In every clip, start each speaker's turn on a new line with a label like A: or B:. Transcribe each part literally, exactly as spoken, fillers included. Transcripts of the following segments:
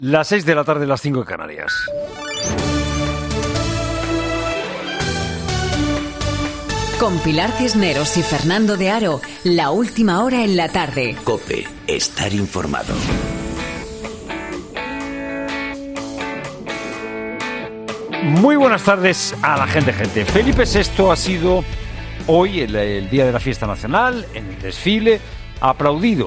A: Las seis de la tarde, las cinco en Canarias.
B: Con Pilar Cisneros y Fernando de Aro, la última hora en la tarde.
C: COPE, estar informado.
A: Muy buenas tardes a la gente, gente. Felipe sexto ha sido hoy, el, el día de la fiesta nacional, en el desfile, aplaudido.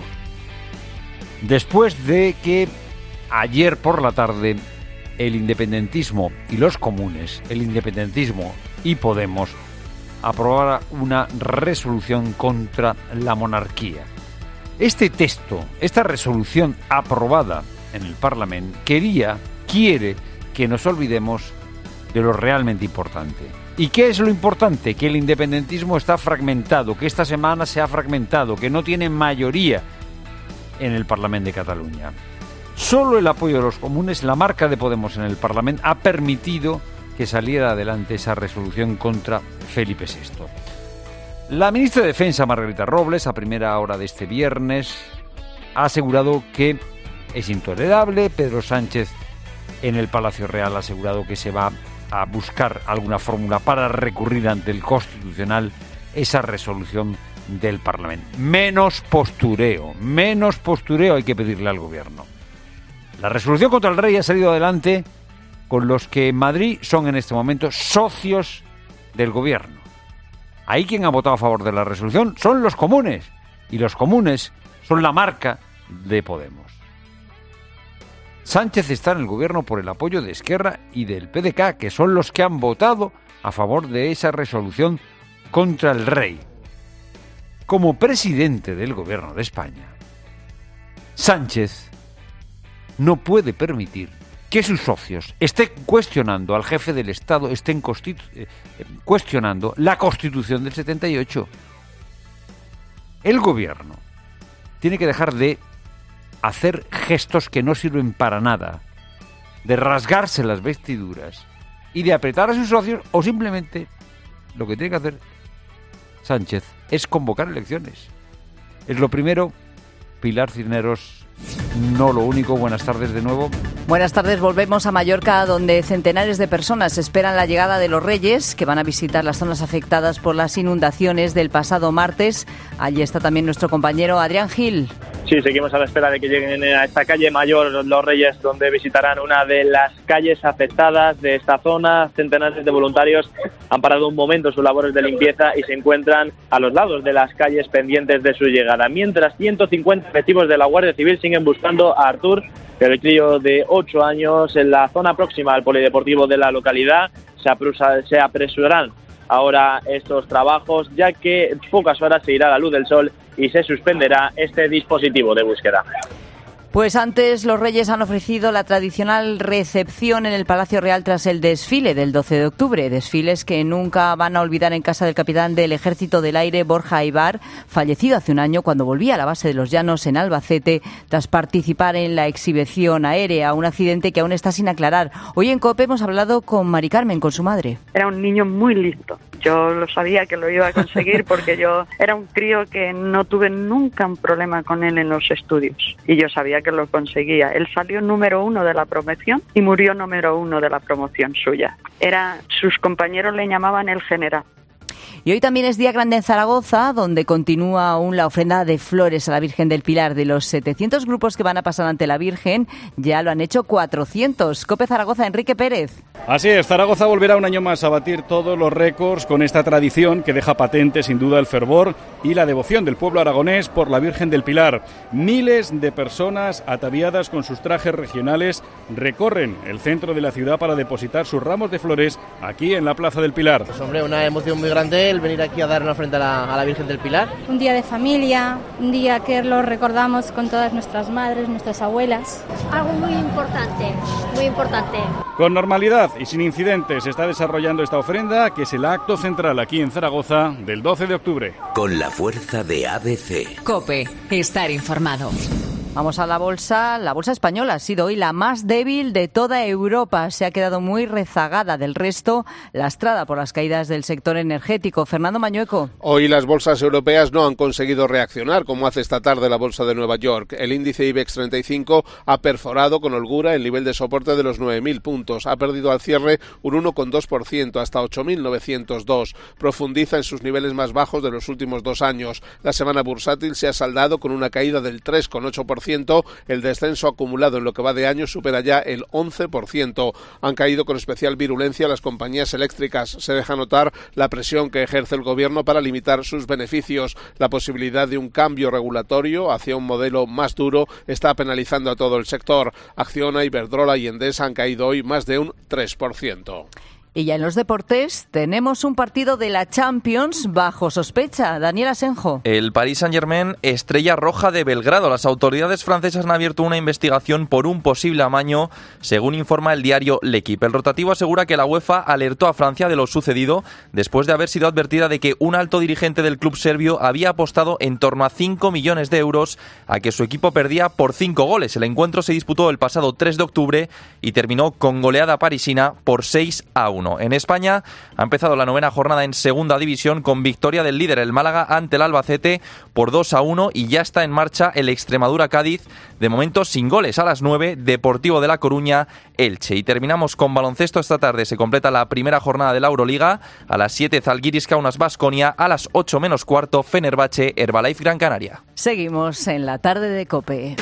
A: Después de que ayer por la tarde el independentismo y los comunes, el independentismo y Podemos, aprobara una resolución contra la monarquía. Este texto, esta resolución aprobada en el Parlamento, quería, quiere que nos olvidemos de lo realmente importante. ¿Y qué es lo importante? Que el independentismo está fragmentado, que esta semana se ha fragmentado, que no tiene mayoría en el Parlamento de Cataluña. Solo el apoyo de los comunes, la marca de Podemos en el Parlamento, ha permitido que saliera adelante esa resolución contra Felipe sexto. La ministra de Defensa, Margarita Robles, a primera hora de este viernes, ha asegurado que es intolerable. Pedro Sánchez en el Palacio Real ha asegurado que se va a buscar alguna fórmula para recurrir ante el Constitucional esa resolución del Parlamento. Menos postureo, menos postureo hay que pedirle al Gobierno. La resolución contra el rey ha salido adelante con los que en Madrid son en este momento socios del Gobierno. Ahí quien ha votado a favor de la resolución son los comunes, y los comunes son la marca de Podemos. Sánchez está en el Gobierno por el apoyo de Esquerra y del P D K, que son los que han votado a favor de esa resolución contra el rey. Como presidente del Gobierno de España, Sánchez no puede permitir que sus socios estén cuestionando al jefe del Estado, estén constitu- eh, cuestionando la Constitución del setenta y ocho. El Gobierno tiene que dejar de hacer gestos que no sirven para nada, de rasgarse las vestiduras y de apretar a sus socios, o simplemente lo que tiene que hacer Sánchez es convocar elecciones. Es lo primero. Pilar Cisneros, no lo único. Buenas tardes de nuevo.
D: Buenas tardes, volvemos a Mallorca, donde centenares de personas esperan la llegada de los Reyes, que van a visitar las zonas afectadas por las inundaciones del pasado martes. Allí está también nuestro compañero Adrián Gil.
E: Sí, seguimos a la espera de que lleguen a esta calle mayor los Reyes, donde visitarán una de las calles afectadas de esta zona. Centenares de voluntarios han parado un momento sus labores de limpieza y se encuentran a los lados de las calles pendientes de su llegada. Mientras ciento cincuenta efectivos de la Guardia Civil siguen buscando a Artur, el crío de ocho años, en la zona próxima al polideportivo de la localidad. Se, aprusa, se apresurarán ahora estos trabajos, ya que en pocas horas se irá la luz del sol y se suspenderá este dispositivo de búsqueda.
D: Pues antes los Reyes han ofrecido la tradicional recepción en el Palacio Real tras el desfile del doce de octubre. Desfiles que nunca van a olvidar en casa del capitán del Ejército del Aire, Borja Aybar, fallecido hace un año cuando volvía a la base de los Llanos en Albacete tras participar en la exhibición aérea, un accidente que aún está sin aclarar. Hoy en COPE hemos hablado con Mari Carmen, con su madre.
F: Era un niño muy listo. Yo lo sabía que lo iba a conseguir porque yo era un crío que no tuve nunca un problema con él en los estudios y yo sabía que lo conseguía. Él salió número uno de la promoción y murió número uno de la promoción suya. Era, sus compañeros le llamaban el general.
D: Y hoy también es Día Grande en Zaragoza, donde continúa aún la ofrenda de flores a la Virgen del Pilar. De los setecientos grupos que van a pasar ante la Virgen, ya lo han hecho cuatrocientos. COPE Zaragoza, Enrique Pérez.
G: Así es, Zaragoza volverá un año más a batir todos los récords con esta tradición que deja patente sin duda el fervor y la devoción del pueblo aragonés por la Virgen del Pilar. Miles de personas ataviadas con sus trajes regionales recorren el centro de la ciudad para depositar sus ramos de flores aquí en la Plaza del Pilar.
H: Pues hombre, una emoción muy grande el venir aquí a dar una ofrenda a la, a la Virgen del Pilar.
I: Un día de familia, un día que lo recordamos con todas nuestras madres, nuestras abuelas.
J: Algo muy importante, muy importante.
G: Con normalidad y sin incidentes se está desarrollando esta ofrenda, que es el acto central aquí en Zaragoza del doce de octubre.
C: Con la fuerza de A B C.
B: COPE, estar informado.
D: Vamos a la bolsa. La bolsa española ha sido hoy la más débil de toda Europa. Se ha quedado muy rezagada del resto, lastrada por las caídas del sector energético. Fernando Mañueco.
K: Hoy las bolsas europeas no han conseguido reaccionar, como hace esta tarde la bolsa de Nueva York. El índice IBEX treinta y cinco ha perforado con holgura el nivel de soporte de los nueve mil puntos. Ha perdido al cierre un uno coma dos por ciento hasta ocho mil novecientos dos. Profundiza en sus niveles más bajos de los últimos dos años. La semana bursátil se ha saldado con una caída del tres coma ocho por ciento. El descenso acumulado en lo que va de año supera ya el once por ciento. Han caído con especial virulencia las compañías eléctricas. Se deja notar la presión que ejerce el gobierno para limitar sus beneficios. La posibilidad de un cambio regulatorio hacia un modelo más duro está penalizando a todo el sector. Acciona, Iberdrola y Endesa han caído hoy más de un tres por ciento.
D: Y ya en los deportes tenemos un partido de la Champions bajo sospecha. Daniel Asenjo.
L: El Paris Saint-Germain, estrella roja de Belgrado. Las autoridades francesas han abierto una investigación por un posible amaño, según informa el diario L'Equipe. El rotativo asegura que la UEFA alertó a Francia de lo sucedido después de haber sido advertida de que un alto dirigente del club serbio había apostado en torno a cinco millones de euros a que su equipo perdía por cinco goles. El encuentro se disputó el pasado tres de octubre y terminó con goleada parisina por seis a uno. En España ha empezado la novena jornada en segunda división con victoria del líder, el Málaga, ante el Albacete por dos a uno, y ya está en marcha el Extremadura-Cádiz, de momento sin goles. A las nueve, Deportivo de La Coruña, Elche. Y terminamos con baloncesto. Esta tarde se completa la primera jornada de la Euroliga. A las siete, Zalgiris Kaunas Baskonia. A las ocho menos cuarto, Fenerbahce Herbalife Gran Canaria.
D: Seguimos en la tarde de COPE.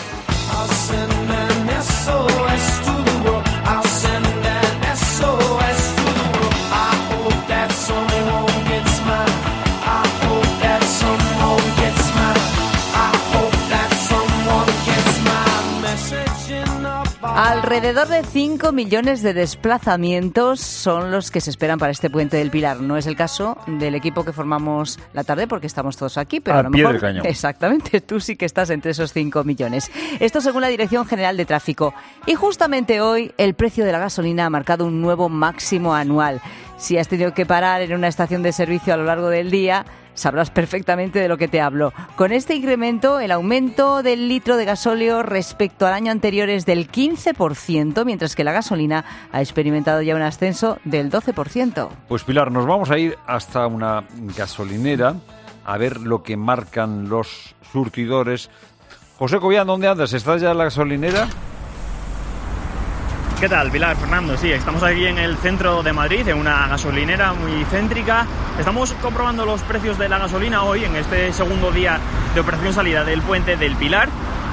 D: Alrededor de cinco millones de desplazamientos son los que se esperan para este puente del Pilar. No es el caso del equipo que formamos la tarde porque estamos todos aquí, pero
A: a,
D: a lo
A: pie
D: mejor
A: del cañón.
D: Exactamente, tú sí que estás entre esos cinco millones. Esto según la Dirección General de Tráfico. Y justamente hoy el precio de la gasolina ha marcado un nuevo máximo anual. Si has tenido que parar en una estación de servicio a lo largo del día, sabrás perfectamente de lo que te hablo. Con este incremento, el aumento del litro de gasóleo respecto al año anterior es del quince por ciento, mientras que la gasolina ha experimentado ya un ascenso del doce por ciento.
A: Pues Pilar, nos vamos a ir hasta una gasolinera a ver lo que marcan los surtidores. José Cobian, ¿dónde andas? ¿Estás ya en la gasolinera?
M: ¿Qué tal, Pilar, Fernando? Sí, estamos aquí en el centro de Madrid, en una gasolinera muy céntrica. Estamos comprobando los precios de la gasolina hoy, en este segundo día de operación salida del puente del Pilar,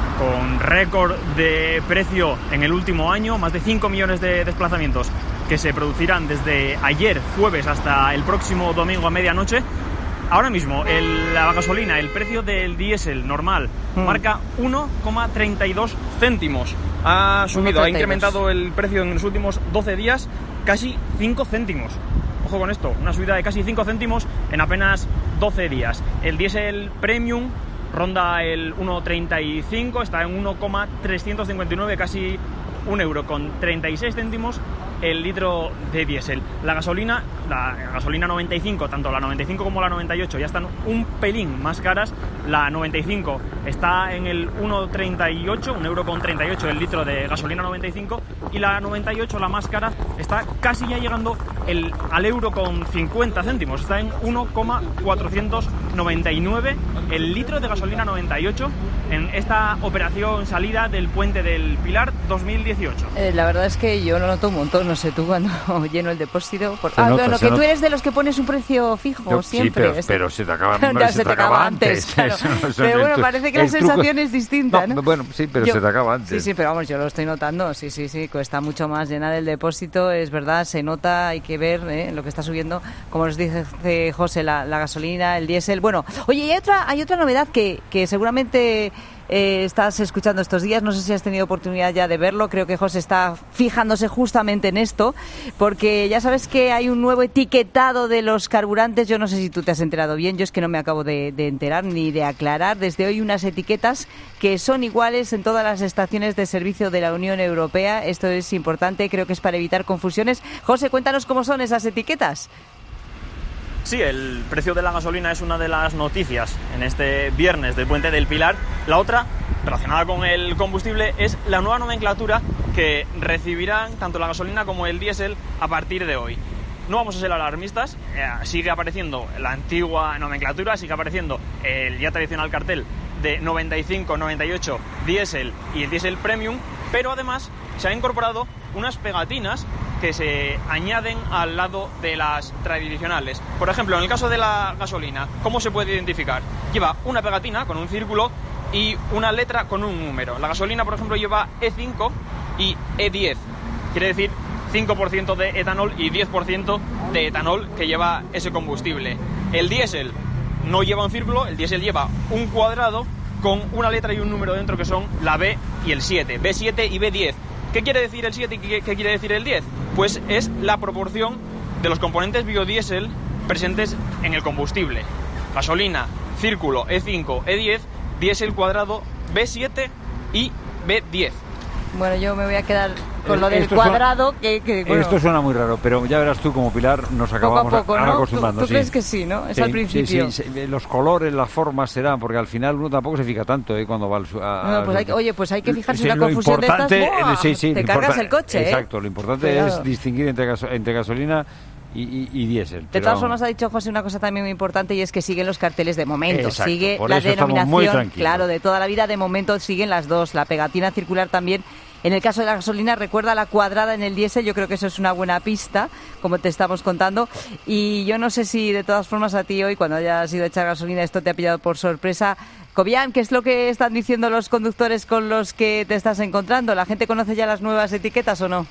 M: con récord de precio en el último año, más de cinco millones de desplazamientos que se producirán desde ayer jueves hasta el próximo domingo a medianoche. Ahora mismo, el, la gasolina, el precio del diésel normal, mm. marca uno coma treinta y dos céntimos. Ha subido, ha incrementado el precio en los últimos doce días casi cinco céntimos. Ojo con esto, una subida de casi cinco céntimos en apenas doce días. El diésel premium ronda el uno coma treinta y cinco, está en uno coma trescientos cincuenta y nueve, casi un euro con treinta y seis céntimos el litro de diésel. La gasolina, la gasolina noventa y cinco, tanto la noventa y cinco como la noventa y ocho ya están un pelín más caras. La noventa y cinco está en el uno coma treinta y ocho, un euro con treinta y ocho el litro de gasolina noventa y cinco, y la noventa y ocho, la más cara, está casi ya llegando el, al euro con cincuenta céntimos, está en uno coma cuatrocientos noventa y nueve el litro de gasolina noventa y ocho en esta operación salida del puente del Pilar dos mil dieciocho.
D: Eh, la verdad es que yo lo noto un montón. No sé, tú cuando lleno el depósito... Por... Ah,
A: nota,
D: bueno, que
A: nota.
D: Tú eres de los que pones un precio fijo
A: Yo,
D: siempre.
A: Sí, pero, pero se te acaba,
D: no,
A: se
D: se te acaba antes. antes claro. eso, eso, pero bueno,
A: eso,
D: parece que la sensación truco... es distinta, ¿no?
A: ¿no? Bueno, sí, pero
D: yo...
A: se te acaba antes.
D: Sí, sí, pero vamos, yo lo estoy notando. Sí, sí, sí, cuesta mucho más llenar el depósito, es verdad, se nota, hay que ver ¿eh? lo que está subiendo. Como nos dice José, la, la gasolina, el diésel. Bueno, oye, y hay otra, hay otra novedad que, que seguramente... Eh, estás escuchando estos días, no sé si has tenido oportunidad ya de verlo, creo que José está fijándose justamente en esto, porque ya sabes que hay un nuevo etiquetado de los carburantes. Yo no sé si tú te has enterado bien, yo es que no me acabo de, de enterar ni de aclarar. Desde hoy unas etiquetas que son iguales en todas las estaciones de servicio de la Unión Europea. Esto es importante, creo que es para evitar confusiones. José, cuéntanos cómo son esas etiquetas.
M: Sí, el precio de la gasolina es una de las noticias en este viernes del Puente del Pilar. La otra, relacionada con el combustible, es la nueva nomenclatura que recibirán tanto la gasolina como el diésel a partir de hoy. No vamos a ser alarmistas, eh, sigue apareciendo la antigua nomenclatura, sigue apareciendo el ya tradicional cartel de noventa y cinco, noventa y ocho diésel y el diésel premium, pero además se han incorporado unas pegatinas que se añaden al lado de las tradicionales. Por ejemplo, en el caso de la gasolina, ¿cómo se puede identificar? Lleva una pegatina con un círculo y una letra con un número. La gasolina, por ejemplo, lleva E cinco y E diez, quiere decir cinco por ciento de etanol y diez por ciento de etanol que lleva ese combustible. El diésel no lleva un círculo, el diésel lleva un cuadrado con una letra y un número dentro que son la B y el siete, B siete y B diez. ¿Qué quiere decir el siete y qué, qué quiere decir el diez? Pues es la proporción de los componentes biodiesel presentes en el combustible. Gasolina, círculo, E cinco, E diez, diésel cuadrado, B siete y B diez.
D: Bueno, yo me voy a quedar con
A: Eh,
D: lo del
A: esto
D: cuadrado,
A: suena-
D: que, que, bueno,
A: Esto suena muy raro, pero ya verás tú como Pilar nos acabamos
D: poco a poco,
A: a-
D: ¿no?
A: acostumbrando.
D: ¿Tú, tú
A: sí.
D: crees que sí, no? Es
A: Sí,
D: al principio.
A: sí, sí, sí, los colores, las formas serán, porque al final uno tampoco se fija tanto ¿eh? cuando va al su- a,
D: No, pues hay que- oye, pues hay que fijarse
A: Sí,
D: en una
A: lo
D: confusión de estas,
A: importante-
D: ¡buah!
A: sí, sí,
D: Te
A: lo
D: cargas
A: importa-
D: el coche, ¿eh?
A: Exacto, lo importante
D: Cuidado.
A: es distinguir entre, gaso- entre gasolina y, y, y diésel.
D: De
A: pero
D: todas
A: vamos.
D: formas, ha dicho José una cosa también muy importante, y es que siguen los carteles de momento.
A: Exacto,
D: Sigue
A: por
D: la
A: eso estamos muy
D: denominación,
A: tranquilos.
D: claro, de toda la vida. De momento siguen las dos. La pegatina circular también. En el caso de la gasolina, recuerda la cuadrada en el diésel. Yo creo que eso es una buena pista, como te estamos contando. Y yo no sé si, de todas formas, a ti hoy, cuando hayas ido a echar gasolina, esto te ha pillado por sorpresa. Cobian, ¿qué es lo que están diciendo los conductores con los que te estás encontrando? ¿La gente conoce ya las nuevas etiquetas o no?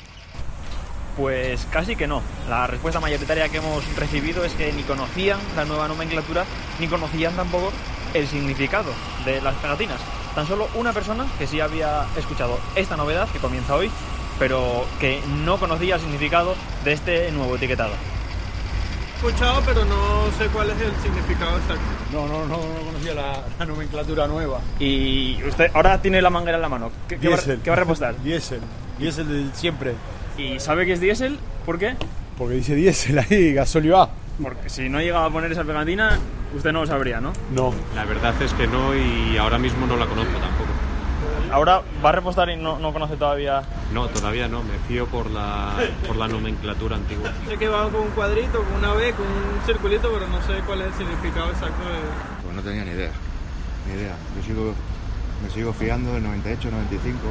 M: Pues casi que no. La respuesta mayoritaria que hemos recibido es que ni conocían la nueva nomenclatura, ni conocían tampoco el significado de las pegatinas. Tan solo una persona que sí había escuchado esta novedad que comienza hoy, pero que no conocía el significado de este nuevo etiquetado.
N: Escuchado, pero no sé cuál es el significado exacto.
O: No, no, no, no conocía la, la nomenclatura nueva.
M: Y usted ahora tiene la manguera en la mano. ¿Qué, qué va,
O: Diésel.
M: qué va a repostar?
O: Diésel. Diésel de siempre.
M: ¿Y sabe que es diésel? ¿Por qué?
O: Porque dice diésel ahí, gasóleo A.
M: Porque si no llegaba a poner esa pegatina, usted no lo sabría, ¿no?
O: No.
P: La verdad es que no, y ahora mismo no la conozco tampoco.
M: Ahora va a repostar y no, no conoce todavía.
P: No, todavía no, me fío por la, por la nomenclatura antigua.
N: Sé que va con un cuadrito, con una B, con un circulito, pero no sé cuál es el significado exacto de...
Q: Pues no tenía ni idea, ni idea. Yo sigo, me sigo fiando del noventa y ocho, noventa y cinco.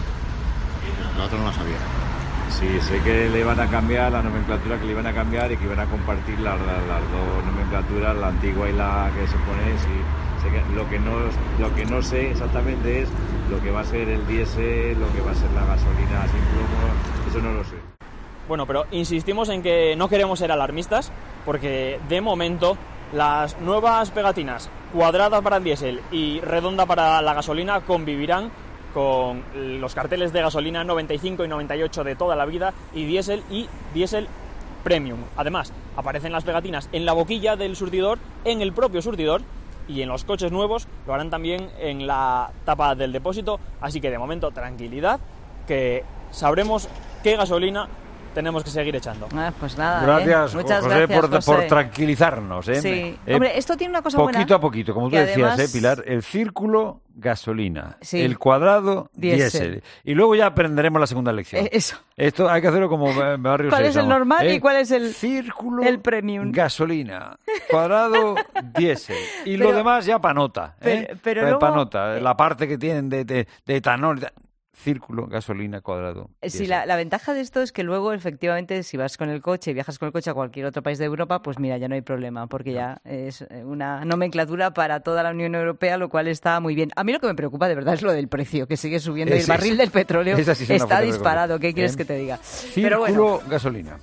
Q: La otra no la sabía.
R: Sí, sé que le iban a cambiar la nomenclatura, que le iban a cambiar y que iban a compartir la- la- las dos nomenclaturas, la antigua y la que se pone. Sí, sé que lo que no lo que no sé exactamente es lo que va a ser el diésel, lo que va a ser la gasolina sin plomo, eso no lo sé.
M: Bueno, pero insistimos en que no queremos ser alarmistas, porque de momento las nuevas pegatinas, cuadrada para el diésel y redonda para la gasolina, convivirán con los carteles de gasolina noventa y cinco y noventa y ocho de toda la vida y diésel y diésel premium. Además, aparecen las pegatinas en la boquilla del surtidor, en el propio surtidor, y en los coches nuevos lo harán también en la tapa del depósito. Así que de momento tranquilidad, que sabremos qué gasolina tenemos que seguir echando.
D: Ah, pues nada,
A: Gracias,
D: ¿eh? Muchas
A: José,
D: gracias,
A: por,
D: José.
A: por tranquilizarnos. ¿eh?
D: Sí.
A: Eh,
D: Hombre, esto tiene una cosa
A: poquito
D: buena.
A: a poquito, como tú
D: que
A: decías,
D: además-
A: ¿eh, Pilar? El círculo, gasolina.
D: Sí.
A: El cuadrado,
D: Diésel.
A: diésel. Y luego ya aprenderemos la segunda lección.
D: Eh, eso.
A: Esto hay que hacerlo como eh, Barrio
D: ¿Cuál es el
A: Sésamo,
D: normal
A: ¿eh?
D: y cuál es el
A: círculo,
D: el premium?
A: Gasolina, cuadrado, diésel. Y
D: Pero-
A: lo demás ya para nota. ¿eh?
D: pero- pero
A: Pa-
D: luego-
A: pa' nota. La parte que tienen de, de, de etanol. de- Círculo, gasolina, cuadrado.
D: Sí,
A: diésel.
D: la, la ventaja de esto es que luego, efectivamente, si vas con el coche y viajas con el coche a cualquier otro país de Europa, pues mira, ya no hay problema, porque ya es una nomenclatura para toda la Unión Europea, lo cual está muy bien. A mí lo que me preocupa de verdad es lo del precio, que sigue subiendo, y el
A: Ese-
D: barril del petróleo
A: esa sí es una
D: está
A: fuente de
D: disparado. ¿Qué quieres
A: ¿eh?
D: que te diga?
A: Círculo,
D: Pero bueno,
A: gasolina.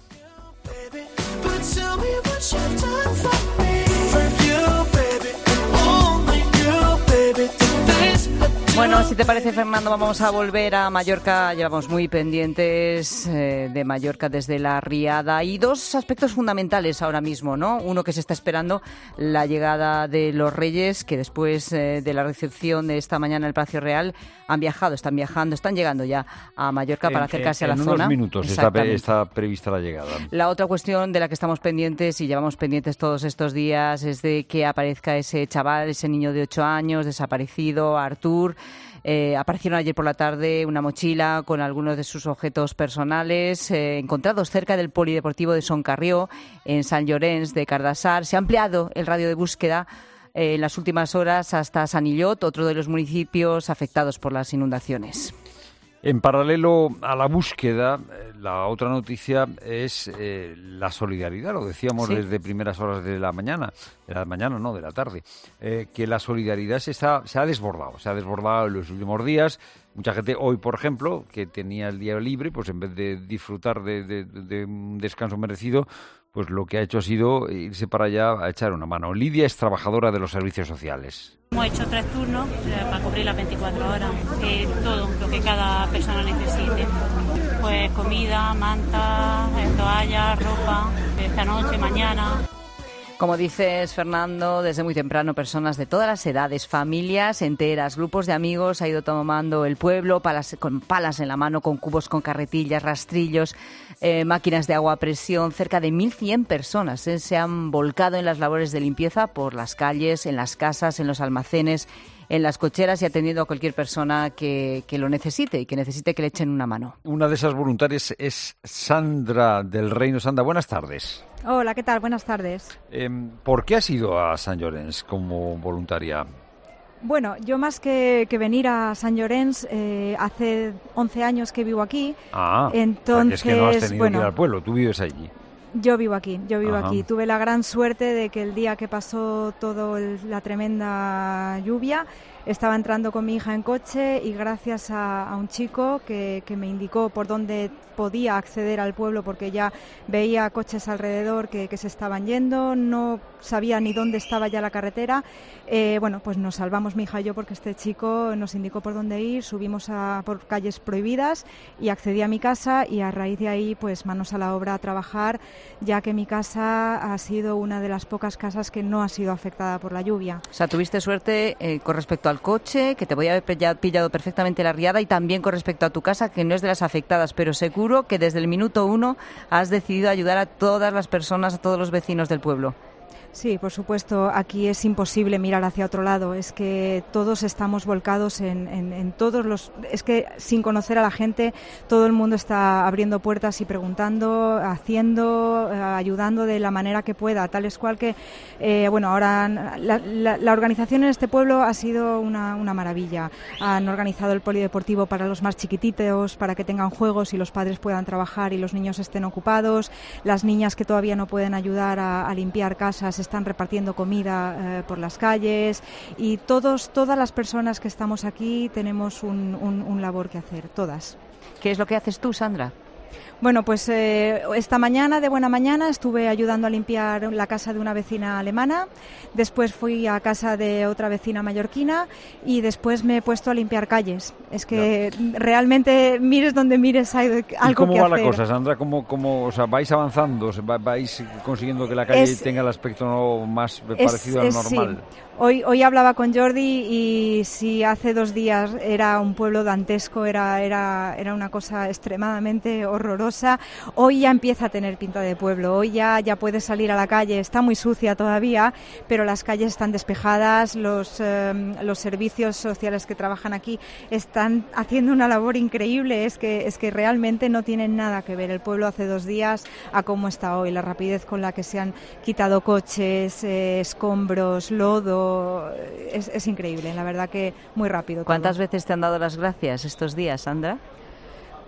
D: Bueno, si te parece, Fernando, vamos a volver a Mallorca. Llevamos muy pendientes eh, de Mallorca desde la Riada. Y dos aspectos fundamentales ahora mismo, ¿no? Uno, que se está esperando la llegada de los Reyes, que después eh, de la recepción de esta mañana en el Palacio Real han viajado, están viajando, están llegando ya a Mallorca para acercarse
A: en,
D: a la
A: en
D: zona.
A: En unos minutos está, está prevista la llegada.
D: La otra cuestión de la que estamos pendientes y llevamos pendientes todos estos días es de que aparezca ese chaval, ese niño de ocho años desaparecido, Artur. Eh, aparecieron ayer por la tarde una mochila con algunos de sus objetos personales eh, encontrados cerca del polideportivo de Son Carrió, en Sant Llorenç de Cardassar. Se ha ampliado el radio de búsqueda eh, en las últimas horas hasta San Illot, otro de los municipios afectados por las inundaciones.
A: En paralelo a la búsqueda, la otra noticia es eh, la solidaridad, lo decíamos ¿Sí? desde primeras horas de la mañana, de la mañana no, de la tarde, eh, que la solidaridad se, está, se ha desbordado, se ha desbordado en los últimos días. Mucha gente hoy, por ejemplo, que tenía el día libre, pues en vez de disfrutar de, de, de un descanso merecido, pues lo que ha hecho ha sido irse para allá a echar una mano. Lidia es trabajadora de los servicios sociales.
S: Hemos hecho tres turnos eh, para cubrir las veinticuatro horas, eh, todo lo que cada persona necesite. Pues comida, mantas, eh, toallas, ropa, esta noche, mañana.
D: Como dices, Fernando, desde muy temprano personas de todas las edades, familias enteras, grupos de amigos, ha ido tomando el pueblo palas, con palas en la mano, con cubos, con carretillas, rastrillos, eh, máquinas de agua a presión. Cerca de mil cien personas eh, se han volcado en las labores de limpieza por las calles, en las casas, en los almacenes, en las cocheras y atendiendo a cualquier persona que, que lo necesite y que necesite que le echen una mano.
A: Una de esas voluntarias es Sandra del Reino. Sandra, buenas tardes.
T: Hola, ¿qué tal? Buenas tardes.
A: Eh, ¿Por qué has ido a Sant Llorenç como voluntaria?
T: Bueno, yo más que, que venir a Sant Llorenç, eh, hace once años que vivo aquí.
A: Ah,
T: entonces,
A: o sea, que es que no has tenido
T: bueno,
A: que ir al pueblo, tú vives allí.
T: Yo vivo aquí, yo vivo
A: Ajá.
T: aquí. Tuve la gran suerte de que el día que pasó toda la tremenda lluvia, estaba entrando con mi hija en coche y gracias a, a un chico que, que me indicó por dónde podía acceder al pueblo, porque ya veía coches alrededor que, que se estaban yendo, no sabía ni dónde estaba ya la carretera. Eh, bueno, pues nos salvamos mi hija y yo porque este chico nos indicó por dónde ir, subimos a, por calles prohibidas y accedí a mi casa y a raíz de ahí pues manos a la obra a trabajar, ya que mi casa ha sido una de las pocas casas que no ha sido afectada por la lluvia.
D: O sea, tuviste suerte eh, con respecto al coche, que te voy a haber pillado perfectamente la riada, y también con respecto a tu casa, que no es de las afectadas, pero seguro que desde el minuto uno has decidido ayudar a todas las personas, a todos los vecinos del pueblo.
T: Sí, por supuesto, aquí es imposible mirar hacia otro lado, es que todos estamos volcados en, en, en todos los... Es que sin conocer a la gente, todo el mundo está abriendo puertas y preguntando, haciendo, ayudando de la manera que pueda, tal es cual que, eh, bueno, ahora la, la, la organización en este pueblo ha sido una, una maravilla. Han organizado el polideportivo para los más chiquititos, para que tengan juegos y los padres puedan trabajar y los niños estén ocupados, las niñas que todavía no pueden ayudar a, a limpiar casas están repartiendo comida eh, por las calles y todos, todas las personas que estamos aquí tenemos un, un, un labor que hacer, todas.
D: ¿Qué es lo que haces tú, Sandra?
T: Bueno, pues eh, esta mañana, de buena mañana, estuve ayudando a limpiar la casa de una vecina alemana, después fui a casa de otra vecina mallorquina y después me he puesto a limpiar calles. Es que ya. Realmente, mires donde mires, hay algo que hacer.
A: ¿Y cómo va la cosa, Sandra? ¿Cómo, cómo, o sea, vais avanzando? ¿Vais consiguiendo que la calle es, tenga el aspecto más parecido
T: es,
A: al normal?
T: Sí. Hoy, hoy hablaba con Jordi y si hace dos días era un pueblo dantesco, era, era, era una cosa extremadamente horrorosa, hoy ya empieza a tener pinta de pueblo, hoy ya, ya puedes salir a la calle, está muy sucia todavía, pero las calles están despejadas, los, eh, los servicios sociales que trabajan aquí están haciendo una labor increíble, es que, es que realmente no tienen nada que ver el pueblo hace dos días a cómo está hoy, la rapidez con la que se han quitado coches, eh, escombros, lodo. Es, es increíble, la verdad que muy rápido.
D: ¿Cuántas
T: todo.
D: veces te han dado las gracias estos días, Sandra?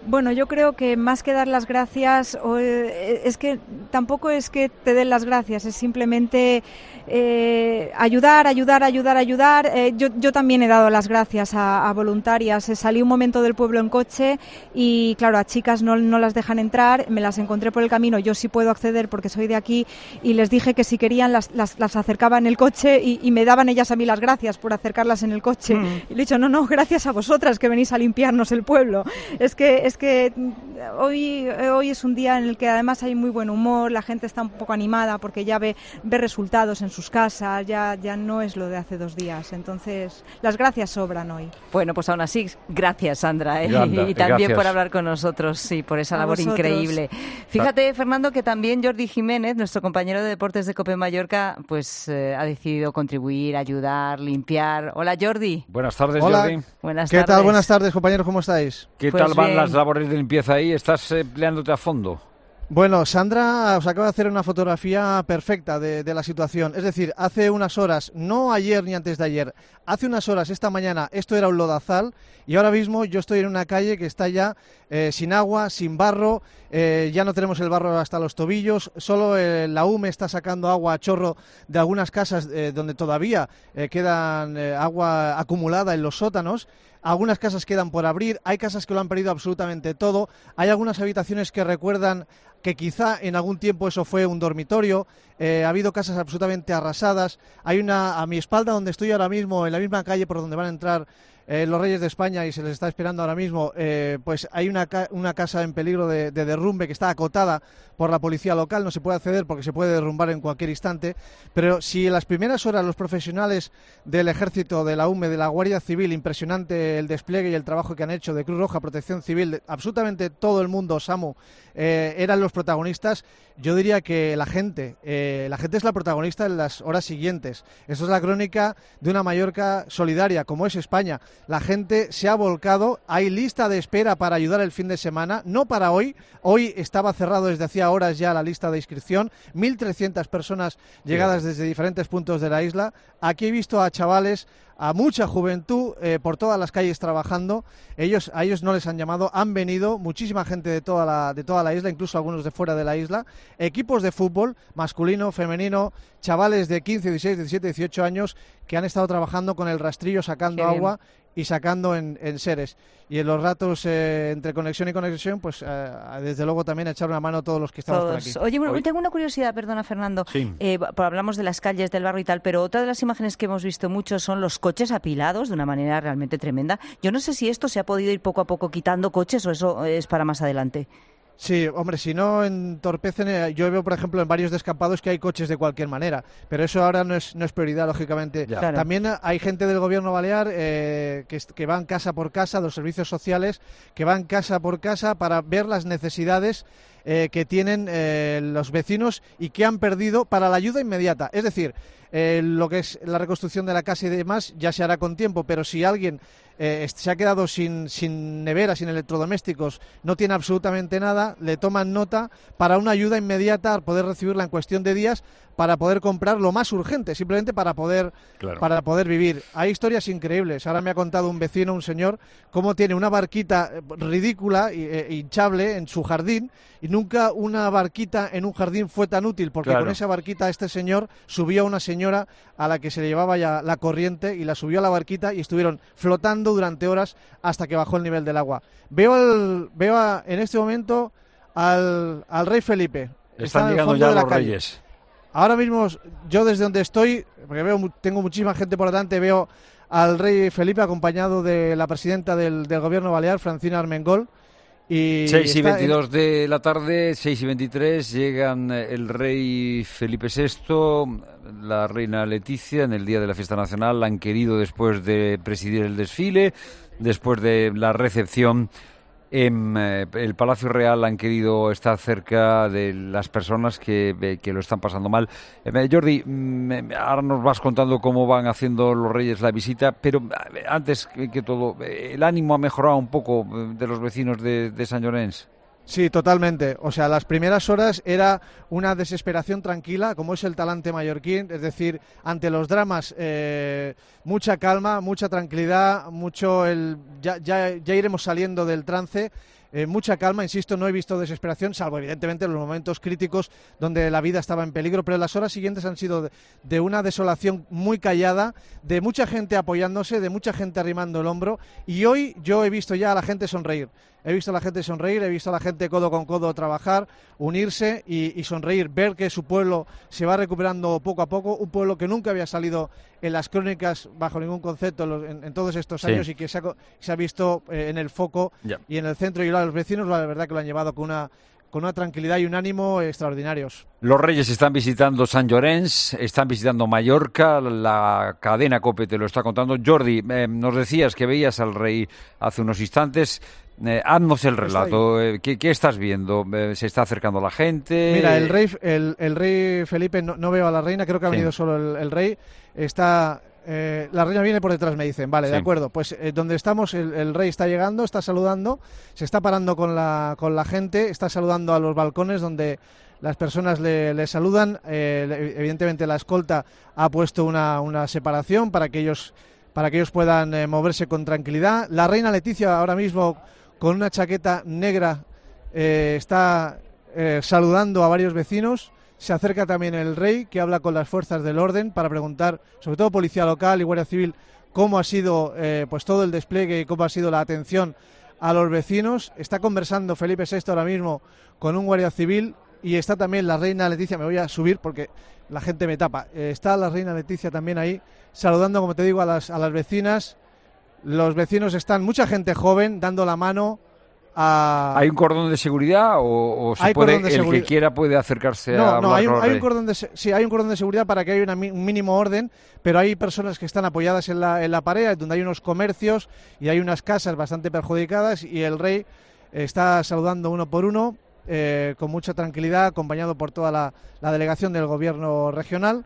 T: Bueno, yo creo que más que dar las gracias, o, eh, es que tampoco es que te den las gracias, es simplemente eh, ayudar, ayudar, ayudar, ayudar. Eh, yo, yo también he dado las gracias a, a voluntarias. Eh, salí un momento del pueblo en coche y, claro, a chicas no, no las dejan entrar, me las encontré por el camino, yo sí puedo acceder porque soy de aquí y les dije que si querían las, las, las acercaba en el coche y, y me daban ellas a mí las gracias por acercarlas en el coche. Mm. Y le he dicho, no, no, gracias a vosotras que venís a limpiarnos el pueblo. Es que... Es que hoy, hoy es un día en el que además hay muy buen humor, la gente está un poco animada porque ya ve, ve resultados en sus casas, ya, ya no es lo de hace dos días. Entonces, las gracias sobran hoy.
D: Bueno, pues aún así, gracias, Sandra, ¿eh?
A: Granda,
D: y también
A: gracias.
D: por hablar con nosotros, sí, por esa
T: A
D: labor
T: vosotros.
D: increíble. Fíjate, Fernando, que también Jordi Jiménez, nuestro compañero de deportes de COPE Mallorca, pues eh, ha decidido contribuir, ayudar, limpiar. Hola, Jordi.
A: Buenas tardes,
U: Hola.
A: Jordi.
D: Buenas
U: ¿Qué
D: tardes.
U: tal? Buenas tardes, compañeros, ¿cómo estáis?
A: ¿Qué
D: Pues
A: tal van
D: bien.
A: las labores de limpieza ahí? ¿Estás empleándote a fondo?
U: Bueno, Sandra os acaba de hacer una fotografía perfecta de, de la situación. Es decir, hace unas horas, no ayer ni antes de ayer, hace unas horas, esta mañana, esto era un lodazal y ahora mismo yo estoy en una calle que está ya eh, sin agua, sin barro, eh, ya no tenemos el barro hasta los tobillos, solo eh, la U M E está sacando agua a chorro de algunas casas eh, donde todavía eh, quedan eh, agua acumulada en los sótanos. Algunas casas quedan por abrir, hay casas que lo han perdido absolutamente todo, hay algunas habitaciones que recuerdan que quizá en algún tiempo eso fue un dormitorio, eh, ha habido casas absolutamente arrasadas, hay una a mi espalda donde estoy ahora mismo, en la misma calle por donde van a entrar eh, los Reyes de España y se les está esperando ahora mismo, eh, pues hay una, ca una casa en peligro de, de derrumbe que está acotada por la policía local, no se puede acceder porque se puede derrumbar en cualquier instante, pero si en las primeras horas los profesionales del Ejército, de la U M E, de la Guardia Civil, impresionante el despliegue y el trabajo que han hecho, de Cruz Roja, Protección Civil, de, absolutamente todo el mundo, SAMU, eh, eran los protagonistas, yo diría que la gente, eh, la gente es la protagonista en las horas siguientes. Eso es la crónica de una Mallorca solidaria, como es España. La gente se ha volcado, hay lista de espera para ayudar el fin de semana, no para hoy, hoy estaba cerrado desde hacía horas ya la lista de inscripción, mil trescientas personas llegadas desde diferentes puntos de la isla. Aquí he visto a chavales, a mucha juventud eh, por todas las calles trabajando. Ellos, a ellos no les han llamado, han venido muchísima gente de toda la, de toda la isla, incluso algunos de fuera de la isla. Equipos de fútbol, masculino, femenino, chavales de quince, dieciséis, diecisiete, dieciocho años que han estado trabajando con el rastrillo sacando agua y sacando en, en seres. Y en los ratos eh, entre conexión y conexión, pues eh, desde luego también echar una mano a todos los que estamos
D: Todos.
U: por aquí.
D: Oye, bueno,
U: Hoy.
D: tengo una curiosidad, perdona, Fernando.
U: Sí.
D: Eh, hablamos de las calles, del barro y tal, pero otra de las imágenes que hemos visto mucho son los coches apilados de una manera realmente tremenda. Yo no sé si esto se ha podido ir poco a poco quitando coches o eso es para más adelante.
U: Sí, hombre, si no entorpecen, eh, yo veo, por ejemplo, en varios descampados que hay coches de cualquier manera, pero eso ahora no es, no es prioridad, lógicamente.
D: Claro.
U: También hay gente del gobierno balear eh, que, que van casa por casa, de los servicios sociales, que van casa por casa para ver las necesidades eh, que tienen eh, los vecinos y que han perdido para la ayuda inmediata. Es decir, eh, lo que es la reconstrucción de la casa y demás ya se hará con tiempo, pero si alguien eh, se ha quedado sin, sin nevera, sin electrodomésticos, no tiene absolutamente nada, le toman nota para una ayuda inmediata, poder recibirla en cuestión de días, para poder comprar lo más urgente, simplemente para poder,
A: Claro.
U: para poder vivir. Hay historias increíbles. Ahora me ha contado un vecino, un señor, cómo tiene una barquita eh, ridícula, e hinchable, en su jardín, y nunca una barquita en un jardín fue tan útil, porque
A: Claro.
U: con esa barquita este señor subió a una señora a la que se le llevaba ya la corriente y la subió a la barquita y estuvieron flotando durante horas hasta que bajó el nivel del agua. Veo, el, veo a, en este momento al, al rey Felipe. Está
A: Están
U: en el
A: llegando
U: fondo
A: ya
U: de la
A: los
U: calle.
A: Reyes.
U: Ahora mismo, yo desde donde estoy, porque veo tengo muchísima gente por delante, veo al rey Felipe acompañado de la presidenta del, del gobierno balear, Francina Armengol. Y
A: seis y
U: está
A: veintidós
U: en-
A: de la tarde, seis y veintitrés, llegan eh, el rey Felipe sexto, la reina Leticia, en el día de la fiesta nacional. La han querido después de presidir el desfile, después de la recepción en eh, el Palacio Real. Han querido estar cerca de las personas que, eh, que lo están pasando mal. Eh, Jordi, mm, ahora nos vas contando cómo van haciendo los reyes la visita, pero eh, antes que, que todo, eh, ¿el ánimo ha mejorado un poco eh, de los vecinos de, de Sant Llorenç?
U: Sí, totalmente. O sea, las primeras horas era una desesperación tranquila, como es el talante mallorquín, es decir, ante los dramas, eh, mucha calma, mucha tranquilidad, mucho el ya, ya, ya iremos saliendo del trance. eh, mucha calma, insisto, no he visto desesperación, salvo evidentemente en los momentos críticos donde la vida estaba en peligro, pero las horas siguientes han sido de, de una desolación muy callada, de mucha gente apoyándose, de mucha gente arrimando el hombro, y hoy yo he visto ya a la gente sonreír. He visto a la gente sonreír, he visto a la gente codo con codo trabajar, unirse y, y sonreír, ver que su pueblo se va recuperando poco a poco, un pueblo que nunca había salido en las crónicas bajo ningún concepto en, en, en todos estos años, sí, y que se ha, se ha visto eh, en el foco yeah. y en el centro, y a los vecinos la verdad que lo han llevado con una con una tranquilidad y un ánimo extraordinarios.
A: Los Reyes están visitando Sant Llorenç, están visitando Mallorca, la cadena COPE te lo está contando. Jordi, eh, nos decías que veías al rey hace unos instantes. Eh, haznos el relato. Eh, ¿qué, ¿Qué estás viendo? Eh, ¿Se está acercando la gente?
U: Mira, el rey, el, el rey Felipe, no, no veo a la reina, creo que ha sí. venido solo el, el rey. Está... Eh, la reina viene por detrás, me dicen. Vale, sí. de acuerdo. Pues eh, donde estamos, el, el rey está llegando, está saludando, se está parando con la, con la gente, está saludando a los balcones donde las personas le, le saludan. Eh, evidentemente la escolta ha puesto una, una separación para que ellos, para que ellos puedan eh, moverse con tranquilidad. La reina Leticia ahora mismo con una chaqueta negra eh, está eh, saludando a varios vecinos. Se acerca también el rey, que habla con las fuerzas del orden para preguntar, sobre todo Policía Local y Guardia Civil, cómo ha sido eh, pues todo el despliegue y cómo ha sido la atención a los vecinos. Está conversando Felipe sexto ahora mismo con un Guardia Civil y está también la reina Leticia. Me voy a subir porque la gente me tapa. Eh, está la reina Leticia también ahí, saludando, como te digo, a las, a las vecinas. Los vecinos están, mucha gente joven, dando la mano. A...
A: ¿Hay un cordón de seguridad o, o se puede, el seguridad. que quiera puede acercarse
U: no,
A: a hablar
U: no, hay un,
A: con
U: hay un cordón de sí, hay un cordón de seguridad para que haya una, un mínimo orden, pero hay personas que están apoyadas en la, en la pared, donde hay unos comercios y hay unas casas bastante perjudicadas, y el rey está saludando uno por uno, eh, con mucha tranquilidad, acompañado por toda la, la delegación del gobierno regional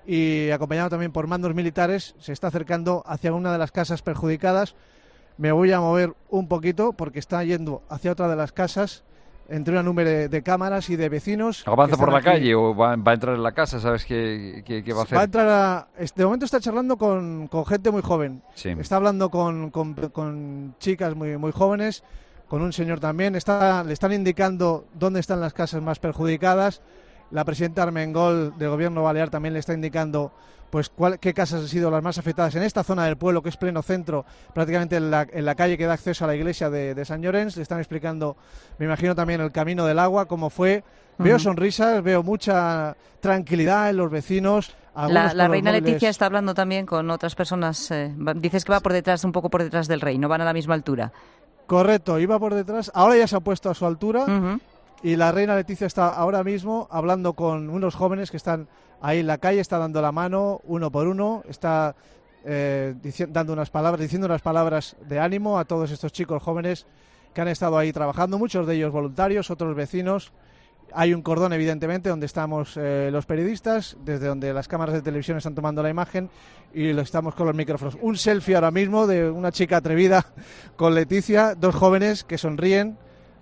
U: y acompañado también por mandos militares. Se está acercando hacia una de las casas perjudicadas. Me voy a mover un poquito porque está yendo hacia otra de las casas, entre una número de, de cámaras y de vecinos.
A: ¿Avanza por la aquí. calle o va, va a entrar en la casa? ¿Sabes qué, qué, qué va a hacer?
U: Va a entrar a, de momento está charlando con, con gente muy joven. Sí. Está hablando con, con, con chicas muy, muy jóvenes, con un señor también. Está, le están indicando dónde están las casas más perjudicadas. La presidenta Armengol del Gobierno Balear también le está indicando pues cuál, qué casas han sido las más afectadas en esta zona del pueblo, que es pleno centro, prácticamente en la, en la calle que da acceso a la iglesia de, de Sant Llorenç. Le están explicando, me imagino, también el camino del agua, cómo fue. Uh-huh. Veo sonrisas, veo mucha tranquilidad en los vecinos.
D: La, la reina móviles. Leticia está hablando también con otras personas. Eh, dices que va por detrás, un poco por detrás del rey, no van a la misma altura.
U: Correcto, iba por detrás. Ahora ya se ha puesto a su altura.
D: Uh-huh.
U: Y la reina Leticia está ahora mismo hablando con unos jóvenes que están ahí en la calle, está dando la mano uno por uno, está eh, dici- dando unas palabras, diciendo unas palabras de ánimo a todos estos chicos jóvenes que han estado ahí trabajando, muchos de ellos voluntarios, otros vecinos. Hay un cordón, evidentemente, donde estamos eh, los periodistas, desde donde las cámaras de televisión están tomando la imagen, y lo estamos con los micrófonos. Un selfie ahora mismo de una chica atrevida con Leticia, dos jóvenes que sonríen.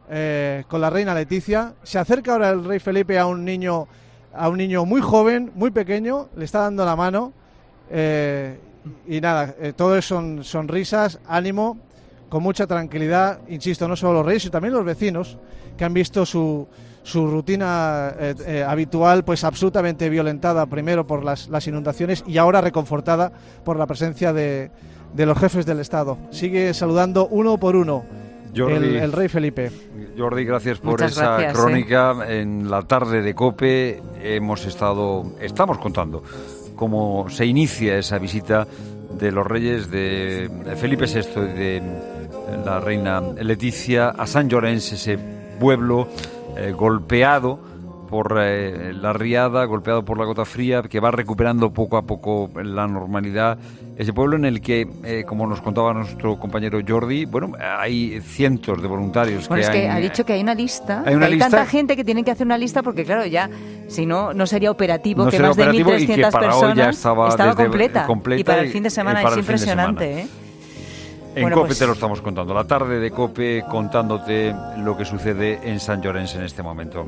U: Eh, con la reina Leticia. Se acerca ahora el rey Felipe a un niño a un niño muy joven, muy pequeño, le está dando la mano, eh, y nada, eh, todo es son sonrisas, ánimo, con mucha tranquilidad. Insisto, no solo los reyes, sino también los vecinos, que han visto su, su rutina eh, eh, habitual pues absolutamente violentada, primero por las, las inundaciones y ahora reconfortada por la presencia de, de los jefes del Estado. Sigue saludando uno por uno Jordi, el, el rey Felipe.
A: Jordi, gracias por
D: Muchas
A: esa
D: gracias,
A: crónica. ¿eh? En la tarde de COPE hemos estado, estamos contando cómo se inicia esa visita de los reyes de Felipe sexto y de la reina Leticia a Sant Llorenç, ese pueblo eh, golpeado por eh, la riada, golpeado por la gota fría, que va recuperando poco a poco la normalidad. Ese pueblo en el que, eh, como nos contaba nuestro compañero Jordi, bueno, hay cientos de voluntarios.
D: Bueno,
A: que
D: es que
A: han,
D: ha dicho que hay una lista,
A: hay, una
D: hay
A: lista,
D: tanta gente que tienen que hacer una lista porque, claro, ya, si no, no sería operativo,
A: no
D: que
A: sería
D: más de mil trescientas personas
A: ya estaba,
D: estaba
A: desde,
D: completa.
A: completa.
D: Y para el fin de semana es impresionante, ¿eh?
A: En
D: bueno,
A: COPE
D: pues...
A: te lo estamos contando, la tarde de COPE, contándote lo que sucede en Sant Llorenç en este momento.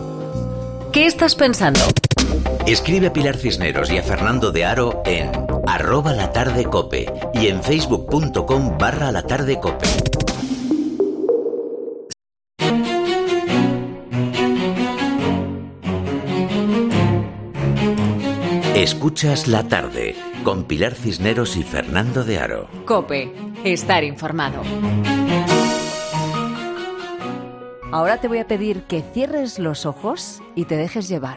B: ¿Qué estás pensando?
C: Escribe a Pilar Cisneros y a Fernando de Aro en arroba la tarde cope y en facebook.com barra la tarde cope. Escuchas La Tarde con Pilar Cisneros y Fernando de Aro.
B: COPE, estar informado.
D: Ahora te voy a pedir que cierres los ojos y te dejes llevar.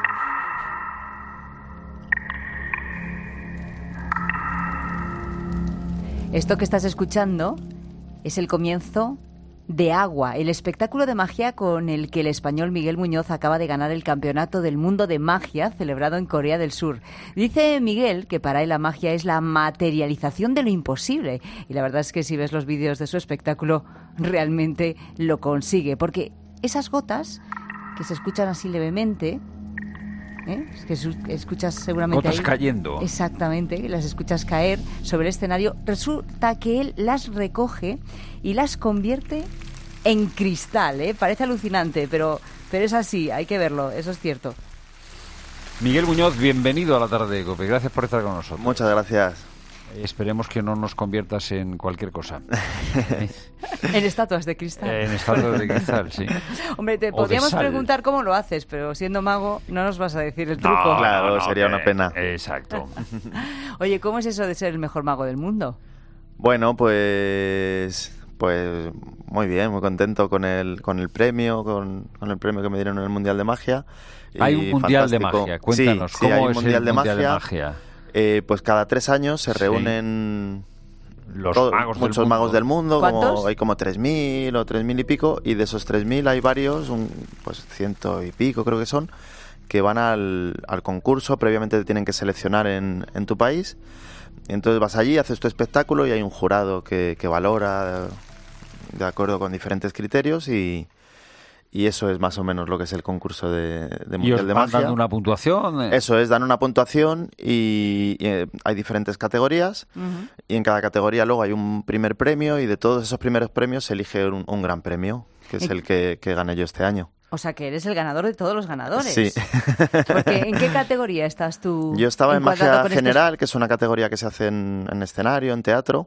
D: Esto que estás escuchando es el comienzo de Agua, el espectáculo de magia con el que el español Miguel Muñoz acaba de ganar el Campeonato del Mundo de Magia celebrado en Corea del Sur. Dice Miguel que para él la magia es la materialización de lo imposible y la verdad es que si ves los vídeos de su espectáculo realmente lo consigue, porque esas gotas que se escuchan así levemente, ¿eh? Es que su- escuchas seguramente
A: Gotas
D: ahí,
A: cayendo.
D: exactamente, las escuchas caer sobre el escenario. Resulta que él las recoge y las convierte en cristal, ¿eh? Parece alucinante, pero, pero es así, hay que verlo, eso es cierto.
A: Miguel Muñoz, bienvenido a la tarde de COPE. Gracias por estar con nosotros.
E: Muchas gracias.
A: Eh, Esperemos que no nos conviertas en cualquier cosa.
D: En estatuas de cristal.
A: En estatuas de cristal, sí.
D: Hombre, te
A: O de
D: podríamos
A: sal.
D: preguntar cómo lo haces, pero siendo mago no nos vas a decir el truco.
A: No,
E: Claro,
A: no, no,
E: sería
A: que-
E: una pena.
A: Exacto.
D: Oye, ¿cómo es eso de ser el mejor mago del mundo?
E: Bueno, pues pues muy bien, muy contento con el con el premio, con, con el premio que me dieron en el Mundial de Magia.
A: Hay
E: Y
A: un Mundial de
E: fantástico.
A: Magia. Cuéntanos,
E: sí, sí,
A: ¿cómo
E: hay un
A: es
E: Mundial
A: el
E: de
A: Mundial de
E: Magia?
A: Magia?
E: Eh, pues cada tres años se
A: Sí.
E: reúnen
A: Los
E: todo-
A: magos del
E: muchos
A: mundo.
E: magos del mundo,
D: ¿Cuántos?
E: como, hay como tres mil o tres mil y pico, y de esos tres mil hay varios, un, pues ciento y pico creo que son, que van al, al concurso, previamente te tienen que seleccionar en, en tu país, y entonces vas allí, haces tu espectáculo y hay un jurado que, que valora de acuerdo con diferentes criterios y, y eso es más o menos lo que es el concurso de, de
A: ¿Y
E: Mundial
A: os
E: de
A: van
E: Magia.
A: dando una puntuación? eh?
E: Eso es, dan una puntuación y, y, eh, hay diferentes categorías
D: Ujú.
E: y en cada categoría luego hay un primer premio y de todos esos primeros premios se elige un, un gran premio, que es
D: Y-
E: el que, que gané yo este año.
D: O sea, que eres el ganador de todos los ganadores.
E: Sí.
D: Porque, ¿en qué categoría estás tú?
E: Yo estaba en
D: encuadrado
E: magia
D: con estos-
E: general, que es una categoría que se hace en, en escenario, en teatro,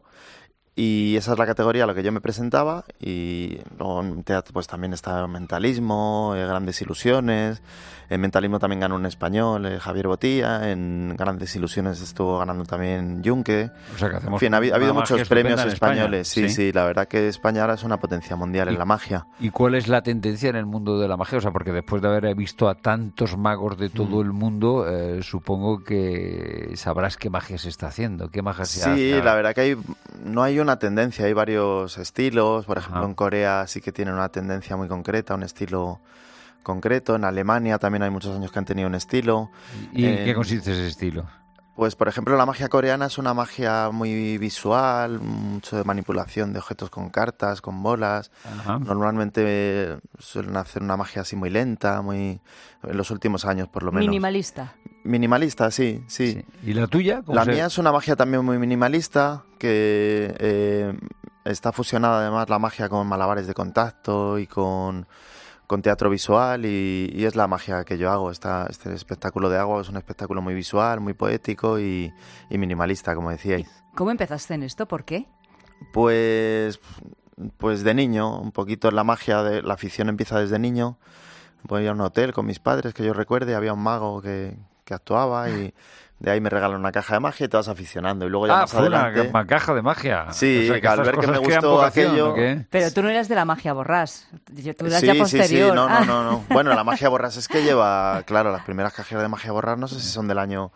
E: y esa es la categoría a la que yo me presentaba, y luego en teatro pues también está mentalismo, eh, grandes ilusiones, en mentalismo también ganó un español, eh, Javier Botía, en grandes ilusiones estuvo ganando también Yunque.
A: O sea, que hacemos
E: En fin, ha, habi- ha habido
A: una magia
E: muchos premios
A: estupenda en España.
E: españoles, sí, sí, la verdad que España ahora es una potencia mundial en la magia.
A: ¿Y cuál es la tendencia en el mundo de la magia? O sea, porque después de haber visto a tantos magos de todo el mundo, eh, supongo que sabrás qué magia se está haciendo, qué magia se
E: Sí,
A: hace.
E: la verdad que hay, no hay una tendencia, hay varios estilos. Por ejemplo, en Corea sí que tienen una tendencia muy concreta, un estilo concreto. En Alemania también hay muchos años que han tenido un estilo.
A: ¿Y en
E: En-
A: qué consiste ese estilo?
E: Pues, por ejemplo, la magia coreana es una magia muy visual, mucho de manipulación de objetos con cartas, con bolas.
A: Ajá.
E: Normalmente eh, suelen hacer una magia así muy lenta, muy en los últimos años por lo menos.
D: Minimalista.
E: Minimalista, sí, sí.
A: ¿Y la tuya? ¿Cómo
E: La
A: se-
E: mía es una magia también muy minimalista, que eh, está fusionada además la magia con malabares de contacto y con, con teatro visual y, y es la magia que yo hago. Esta, este espectáculo de agua es un espectáculo muy visual, muy poético y, y minimalista, como decíais.
D: ¿Cómo empezaste en esto? ¿Por qué?
E: Pues, pues de niño, un poquito la magia, de la afición empieza desde niño. Voy a un hotel con mis padres, que yo recuerde, había un mago que, que actuaba y de ahí me regalan una caja de magia y te vas aficionando. Y luego ya
A: Ah,
E: más
A: fue una,
E: adelante...
A: una caja de magia.
E: Sí,
A: O sea,
E: que al
A: estas
E: ver que me
A: cosas crean
E: gustó
A: vocación,
E: aquello...
A: ¿o qué?
D: Pero tú no eras de la magia borrás. Tú eras
E: Sí,
D: ya
E: sí,
D: posterior.
E: sí, no,
D: Ah.
E: no, no, no. Bueno, la magia borrás es que lleva, claro, las primeras cajas de magia borrás no sé si son del año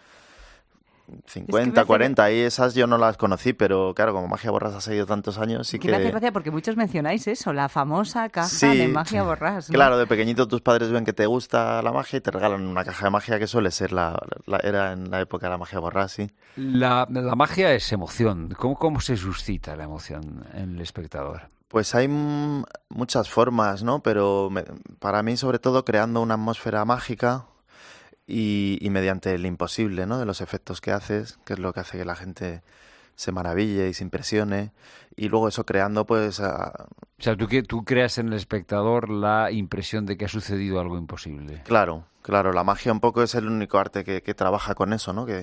E: cincuenta,
D: hace-
E: cuarenta, y esas yo no las conocí, pero claro, como magia borrás ha seguido tantos años, sí
D: Que
E: que...
D: me hace gracia porque muchos mencionáis eso, la famosa caja
E: Sí,
D: de magia borrás. ¿no?
E: Claro, de pequeñito tus padres ven que te gusta la magia y te regalan una caja de magia que suele ser la, la- era en la época de la magia borrás, sí.
A: La, la magia es emoción. ¿Cómo, ¿Cómo se suscita la emoción en el espectador?
E: Pues hay mm, muchas formas, ¿no? Pero me- para mí, sobre todo, creando una atmósfera mágica y, y mediante el imposible, ¿no? De los efectos que haces, que es lo que hace que la gente se maraville y se impresione. Y luego eso creando, pues... a-
A: O sea, tú, que, tú creas en el espectador la impresión de que ha sucedido algo imposible.
E: Claro, claro, la magia un poco es el único arte que, que trabaja con eso, ¿no? Que,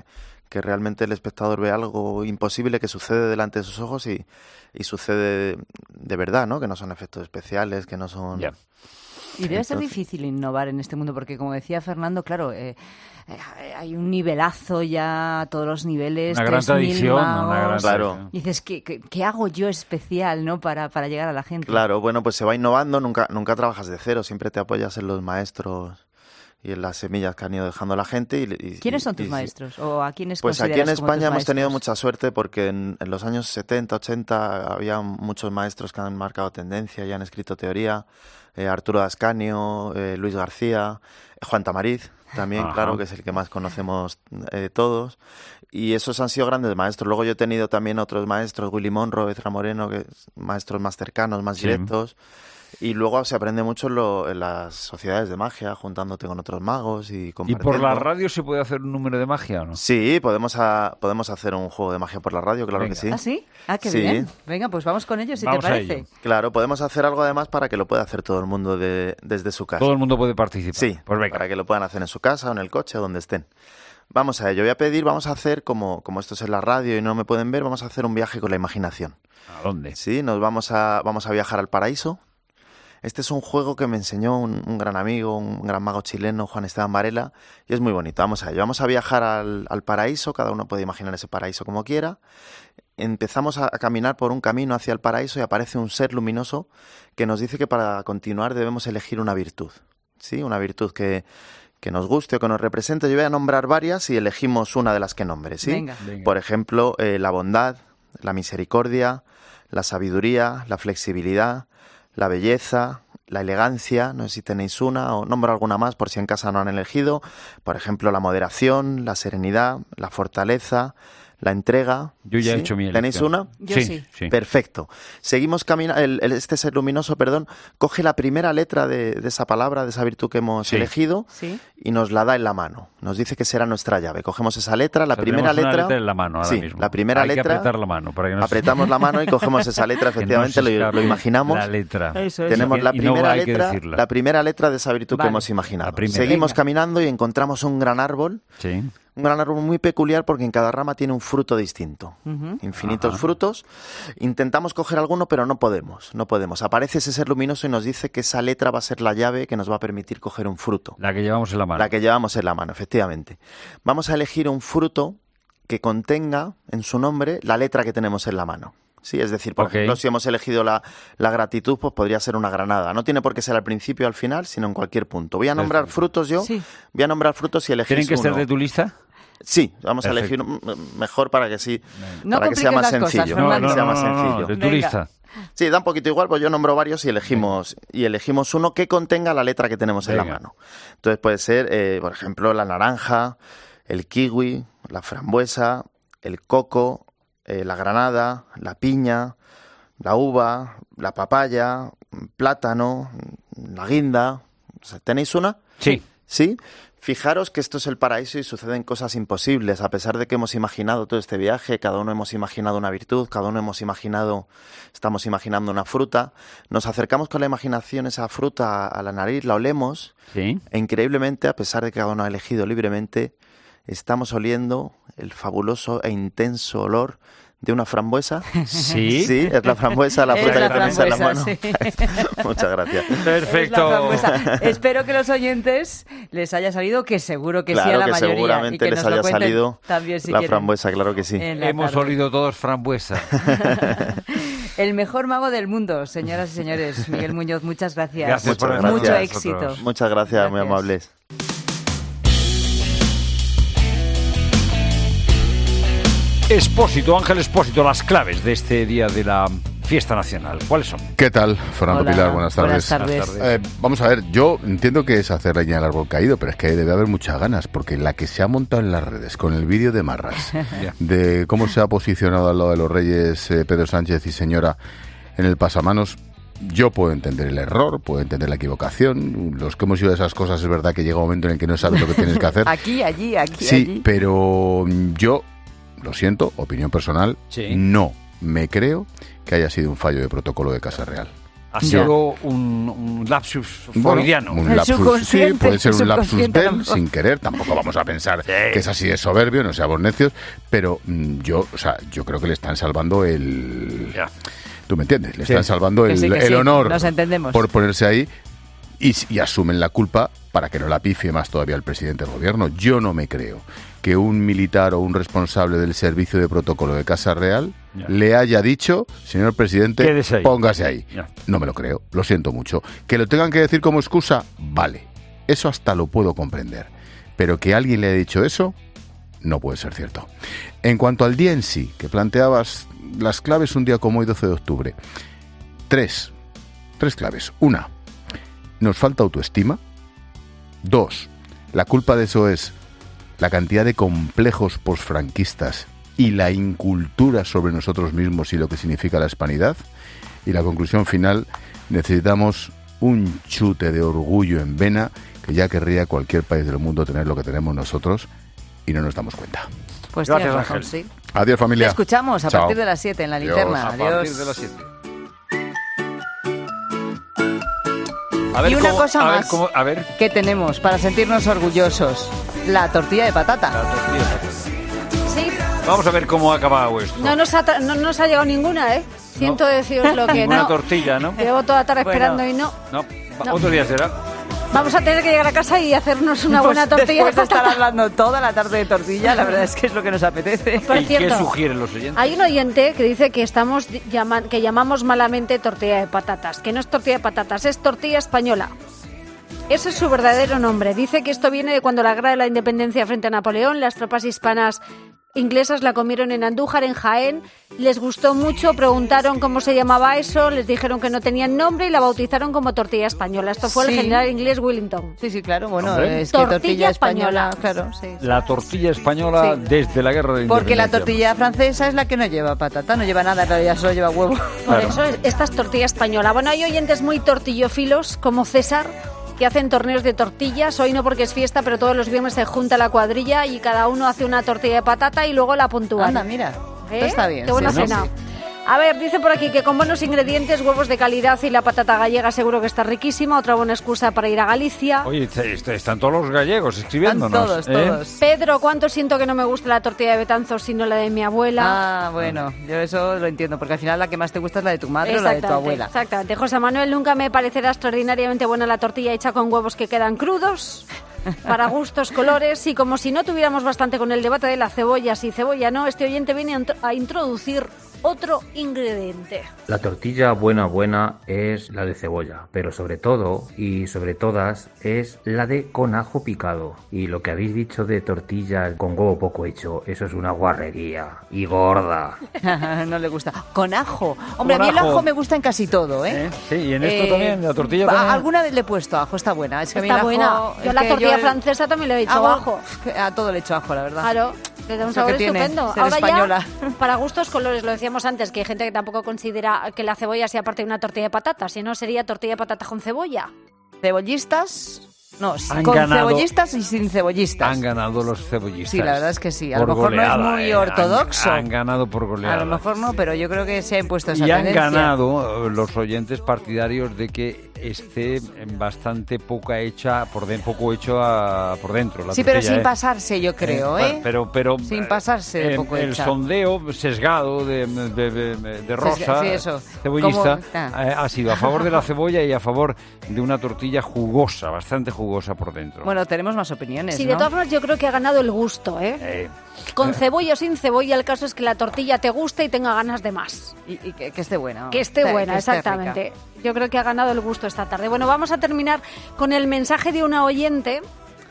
E: que realmente el espectador ve algo imposible que sucede delante de sus ojos y, y sucede de, de verdad, ¿no? Que no son efectos especiales, que no son...
A: Yeah.
D: Y debe Entonces... ser difícil innovar en este mundo, porque como decía Fernando, claro, eh, eh, hay un nivelazo ya a todos los niveles.
A: Una gran tradición, una gran
E: claro.
D: Y dices, ¿qué, qué, qué hago yo especial, ¿no? para, para llegar a la gente?
E: Claro, bueno, pues se va innovando, nunca, nunca trabajas de cero, siempre te apoyas en los maestros y en las semillas que han ido dejando la gente. Y, y,
D: ¿Quiénes son tus
E: y,
D: maestros? ¿O a quiénes
E: Pues aquí en España hemos tenido
D: maestros?
E: mucha suerte porque en, en los años setenta, ochenta había muchos maestros que han marcado tendencia y han escrito teoría. Eh, Arturo Ascanio, eh, Luis García, eh, Juan Tamariz también, Ajá. claro, que es el que más conocemos eh, todos. Y esos han sido grandes maestros. Luego yo he tenido también otros maestros, Willy Monroe, Ezra Moreno, que maestros más cercanos, más sí. directos. Y luego se aprende mucho en, lo, en las sociedades de magia, juntándote con otros magos y compartiendo.
A: ¿Y por la radio se puede hacer un número de magia o no?
E: Sí, podemos, a, podemos hacer un juego de magia por la radio, claro
A: Venga.
E: que sí.
D: ¿Ah, sí? Ah, qué
E: sí.
D: bien. Venga, pues vamos con ellos, si
A: vamos
D: te parece.
E: Claro, podemos hacer algo además para que lo pueda hacer todo el mundo de, desde su casa.
A: Todo el mundo puede participar.
E: Sí,
A: pues venga.
E: Para que lo puedan hacer en su casa o en el coche o donde estén. Vamos a ello. Voy a pedir, vamos a hacer, como, como esto es en la radio y no me pueden ver, vamos a hacer un viaje con la imaginación.
A: ¿A dónde?
E: Sí, nos vamos a, vamos a viajar al paraíso. Este es un juego que me enseñó un, un gran amigo, un gran mago chileno, Juan Esteban Varela, y es muy bonito. Vamos a ello. Vamos a viajar al, al paraíso, cada uno puede imaginar ese paraíso como quiera. Empezamos a, a caminar por un camino hacia el paraíso y aparece un ser luminoso que nos dice que para continuar debemos elegir una virtud. ¿Sí? Una virtud que, que nos guste o que nos represente. Yo voy a nombrar varias y elegimos una de las que nombre. ¿Sí?
D: Venga.
A: Venga.
E: Por ejemplo, eh, la bondad, la misericordia, la sabiduría, la flexibilidad, la belleza, la elegancia, no sé si tenéis una o nombro alguna más por si en casa no han elegido, por ejemplo la moderación, la serenidad, la fortaleza, la entrega.
A: Yo ya
E: ¿Sí?
A: he hecho mi
E: ¿Tenéis
A: elección.
E: una?
D: Yo
A: sí,
D: sí.
A: sí.
E: Perfecto. Seguimos caminando, el, el, este ser luminoso, perdón, coge la primera letra de, de esa palabra, de esa virtud que hemos
A: Sí.
E: elegido
D: Sí.
E: y nos la da en la mano. Nos dice que será nuestra llave. Cogemos esa letra, la
A: O sea,
E: primera
A: tenemos una
E: letra...
A: letra en la mano ahora
E: sí,
A: mismo.
E: la primera
A: Hay
E: letra...
A: que apretar la mano para que no se-
E: Apretamos la mano y cogemos esa letra,
A: que no
E: efectivamente,
A: se
E: lo,
A: escape
E: lo imaginamos.
A: La letra.
D: Eso es.
E: Tenemos la
A: Y no
E: primera
A: hay que
E: letra,
A: decirla.
E: la primera letra de esa virtud
D: Vale.
E: que hemos imaginado.
A: La primera.
E: Seguimos
D: Venga.
E: caminando y encontramos un gran árbol,
A: Sí.
E: un gran árbol muy peculiar porque en cada rama tiene un fruto distinto.
D: Ujú.
E: Infinitos
A: Ajá.
E: frutos. Intentamos coger alguno, pero no podemos, no podemos. Aparece ese ser luminoso y nos dice que esa letra va a ser la llave que nos va a permitir coger un fruto.
A: La que llevamos en la mano.
E: La que llevamos en la mano, efectivamente. Vamos a elegir un fruto que contenga en su nombre la letra que tenemos en la mano. Sí, es decir, por
A: Ok.
E: ejemplo, si hemos elegido la, la gratitud, pues podría ser una granada. No tiene por qué ser al principio o al final, sino en cualquier punto. Voy a nombrar
A: Perfecto.
E: frutos yo.
D: Sí.
E: Voy a nombrar frutos y elegir
A: ¿Tienen que
E: uno.
A: ser de tu lista?
E: Sí, vamos
A: Perfecto.
E: a elegir un- mejor para que sí,
D: No
E: para que sea
D: compliques
E: más
D: las cosas,
E: sencillo.
D: Fernando.
E: para que sea más
A: no, no,
E: sencillo.
A: de tu
D: Venga.
A: lista.
E: Sí, da un poquito igual, pues yo nombro varios y elegimos y elegimos uno que contenga la letra que tenemos en la
A: Venga.
E: mano. Entonces puede ser, eh, por ejemplo, la naranja, el kiwi, la frambuesa, el coco, eh, la granada, la piña, la uva, la papaya, plátano, la guinda. O sea, ¿tenéis una?
A: Sí.
E: ¿Sí? Fijaros que esto es el paraíso y suceden cosas imposibles. A pesar de que hemos imaginado todo este viaje, cada uno hemos imaginado una virtud, cada uno hemos imaginado, estamos imaginando una fruta, nos acercamos con la imaginación a esa fruta a la nariz, la olemos,
A: Sí.
E: e increíblemente, a pesar de que cada uno ha elegido libremente, estamos oliendo el fabuloso e intenso olor de una frambuesa.
A: Sí.
E: Sí, es la frambuesa, la
D: Es
E: fruta
D: la
E: que tenéis en la mano.
D: frambuesa, sí.
E: Muchas gracias.
D: Es la
A: Perfecto.
D: frambuesa. Espero que los oyentes les haya salido, que seguro que sí a
E: Claro
D: la
E: que
D: mayoría.
E: seguramente
D: y que
E: les
D: nos lo
E: haya
D: cuenten
E: salido
D: también, si
E: la
D: quieren,
E: frambuesa, claro que sí.
D: en la
A: Hemos
D: tarde.
A: olido todos frambuesa.
D: El mejor mago del mundo, señoras y señores. Miguel Muñoz, muchas gracias.
A: Gracias por
E: Muchas
A: venir.
D: Mucho
E: gracias.
D: éxito.
E: Muchas gracias, muy
D: Gracias.
E: amables.
A: Expósito, Ángel Expósito, las claves de este día de la fiesta nacional. ¿Cuáles son?
F: ¿Qué tal, Fernando
D: Hola,
F: Pilar? Buenas tardes.
D: buenas tardes.
A: Buenas
F: Eh, vamos a ver, yo entiendo que es hacer leña al árbol caído, pero es que debe haber muchas ganas, porque la que se ha montado en las redes con el vídeo de Marras,
A: Ya.
F: de cómo se ha posicionado al lado de los Reyes eh, Pedro Sánchez y señora en el pasamanos, yo puedo entender el error, puedo entender la equivocación. Los que hemos ido a esas cosas es verdad que llega un momento en el que no sabes lo que tienes que hacer.
D: Aquí, allí, aquí,
F: Sí,
D: allí.
F: pero yo, lo siento, opinión personal,
A: Sí.
F: no me creo que haya sido un fallo de protocolo de Casa Real.
A: Ha sido un, un lapsus freudiano.
F: Bueno, un lapsus, sí, puede ser un lapsus de él, sin querer. Tampoco vamos a pensar sí. que es así de soberbio, no seamos necios. Pero mmm, yo, o sea, yo creo que le están salvando el... Ya. ¿Tú me entiendes? Le sí. están salvando el, sí, el sí. honor por ponerse ahí y, y asumen la culpa para que no la pifie más todavía el presidente del gobierno. Yo no me creo que un militar o un responsable del servicio de protocolo de Casa Real ya. le haya dicho, señor presidente, ahí. póngase ahí. Ya. No me lo creo, lo siento mucho. Que lo tengan que decir como excusa, vale. Eso hasta lo puedo comprender. Pero que alguien le haya dicho eso, no puede ser cierto. En cuanto al día en sí, que planteabas las claves un día como hoy, doce de octubre. Tres. Tres claves. Una, nos falta autoestima. Dos, la culpa de eso es la cantidad de complejos posfranquistas y la incultura sobre nosotros mismos y lo que significa la hispanidad. Y la conclusión final, necesitamos un chute de orgullo en vena que ya querría cualquier país del mundo tener lo que tenemos nosotros y no nos damos cuenta.
D: Pues gracias, Ángel. Sí.
F: Adiós, familia.
D: Te escuchamos a
F: Chao.
D: partir de las siete en la linterna.
A: Adiós. A partir de las siete. A ver
D: y una
A: cómo,
D: cosa
A: a
D: más
A: ver cómo, a ver.
D: que tenemos para sentirnos orgullosos, la tortilla de patata.
A: La tortilla de patata.
H: Sí.
A: Vamos a ver cómo ha acabado esto.
H: No nos ha, tra- no nos ha llegado ninguna, ¿eh? Siento no. deciros lo que
A: Ninguna
H: no.
A: tortilla, ¿no?
H: Llevo toda la tarde
D: bueno,
H: esperando y no.
A: No,
H: no.
A: otro día será.
H: Vamos a tener que llegar a casa y hacernos una
D: pues
H: buena tortilla
D: después
H: de
D: de estar
H: patata.
D: hablando toda la tarde de tortilla, la verdad es que es lo que nos apetece.
H: Por
A: ¿Y
H: cierto,
A: qué sugieren los oyentes?
H: hay un oyente que dice que estamos llama- que llamamos malamente tortilla de patatas, que no es tortilla de patatas, es tortilla española. Ese es su verdadero nombre. Dice que esto viene de cuando la guerra de la independencia frente a Napoleón, las tropas hispanas inglesas la comieron en Andújar, en Jaén, les gustó mucho, preguntaron cómo se llamaba eso, les dijeron que no tenían nombre y la bautizaron como tortilla española. Esto fue sí. el general inglés Wellington.
D: Sí, sí, claro, bueno,
A: Hombre.
D: es que
H: tortilla,
D: tortilla española,
H: española.
D: claro, sí.
A: La tortilla española sí. desde la guerra de la
D: Porque
A: independencia.
D: la tortilla francesa es la que no lleva patata, no lleva nada, en realidad solo lleva huevo.
H: Por claro. eso esta es tortilla española. Bueno, hay oyentes muy tortillofilos como César, que hacen torneos de tortillas. Hoy no porque es fiesta, pero todos los viernes se junta la cuadrilla y cada uno hace una tortilla de patata y luego la puntúan.
D: Anda, mira,
H: ¿Eh?
D: está bien.
H: Qué buena
D: sí,
H: cena.
D: ¿no? Sí.
H: A ver, dice por aquí que con buenos ingredientes, huevos de calidad y la patata gallega seguro que está riquísima. Otra buena excusa para ir a Galicia.
A: Oye, están todos los gallegos escribiéndonos.
D: Están todos,
A: ¿eh?
D: todos.
H: Pedro, ¿cuánto siento que no me gusta la tortilla de Betanzos sino la de mi abuela?
D: Ah, bueno, yo eso lo entiendo, porque al final la que más te gusta es la de tu madre o la de tu abuela.
H: Exactamente. José Manuel, nunca me parecerá extraordinariamente buena la tortilla hecha con huevos que quedan crudos. Para gustos, colores, y como si no tuviéramos bastante con el debate de la cebolla, si cebolla no, este oyente viene a introducir otro ingrediente.
V: La tortilla buena buena es la de cebolla, pero sobre todo y sobre todas es la de con ajo picado. Y lo que habéis dicho de tortillas con huevo poco hecho, eso es una guarrería y gorda.
D: No le gusta. Con ajo. Hombre, con a mí ajo. El ajo me gusta en casi todo, ¿eh? ¿Eh?
A: Sí, y en esto eh, también, la tortilla también.
D: Alguna vez le he puesto ajo, está buena. Es que
H: está
D: a mí
H: buena.
D: Ajo,
H: yo
D: es
H: la tortilla
D: yo
H: francesa también le he hecho ajo.
D: A todo le he hecho ajo, la verdad.
H: Claro. Le da un sabor estupendo.
D: Ser
H: Ahora
D: española.
H: Ya, para gustos, colores, lo decíamos antes, que hay gente que tampoco considera que la cebolla sea parte de una tortilla de patata, si no sería tortilla de patata con cebolla.
D: Cebollistas, no,
A: han
D: con
A: ganado,
D: cebollistas y sin cebollistas.
A: Han ganado los cebollistas.
D: Sí, la verdad es que sí. A
A: lo
D: mejor
A: goleada,
D: no es muy
A: eh,
D: ortodoxo.
A: Han, han ganado por goleada.
D: A lo mejor no, pero yo creo que se ha impuesto esa
A: y
D: tendencia.
A: Y han ganado los oyentes partidarios de que esté bastante poca hecha por dentro, poco hecho a, por dentro. La
D: sí,
A: tortilla,
D: pero sin
A: ¿eh?
D: pasarse, yo creo, ¿eh?
A: Bueno, pero, pero
D: sin pasarse de
A: eh,
D: poco
A: el
D: hecha.
A: sondeo sesgado de, de, de, de Rosa,
D: sí, eso.
A: cebollista,
D: ah.
A: eh, ha sido a favor de la cebolla y a favor de una tortilla jugosa, bastante jugosa por dentro.
D: Bueno, tenemos más opiniones,
H: Sí,
D: ¿no?
H: de todas formas yo creo que ha ganado el gusto, ¿eh?
A: eh
H: Con cebolla o sin cebolla, el caso es que la tortilla te guste y tenga ganas de más.
D: Y, y que, que esté buena.
H: Que esté
D: sí,
H: buena,
D: que esté
H: exactamente.
D: rica.
H: Yo creo que ha ganado el gusto esta tarde. Bueno, vamos a terminar con el mensaje de una oyente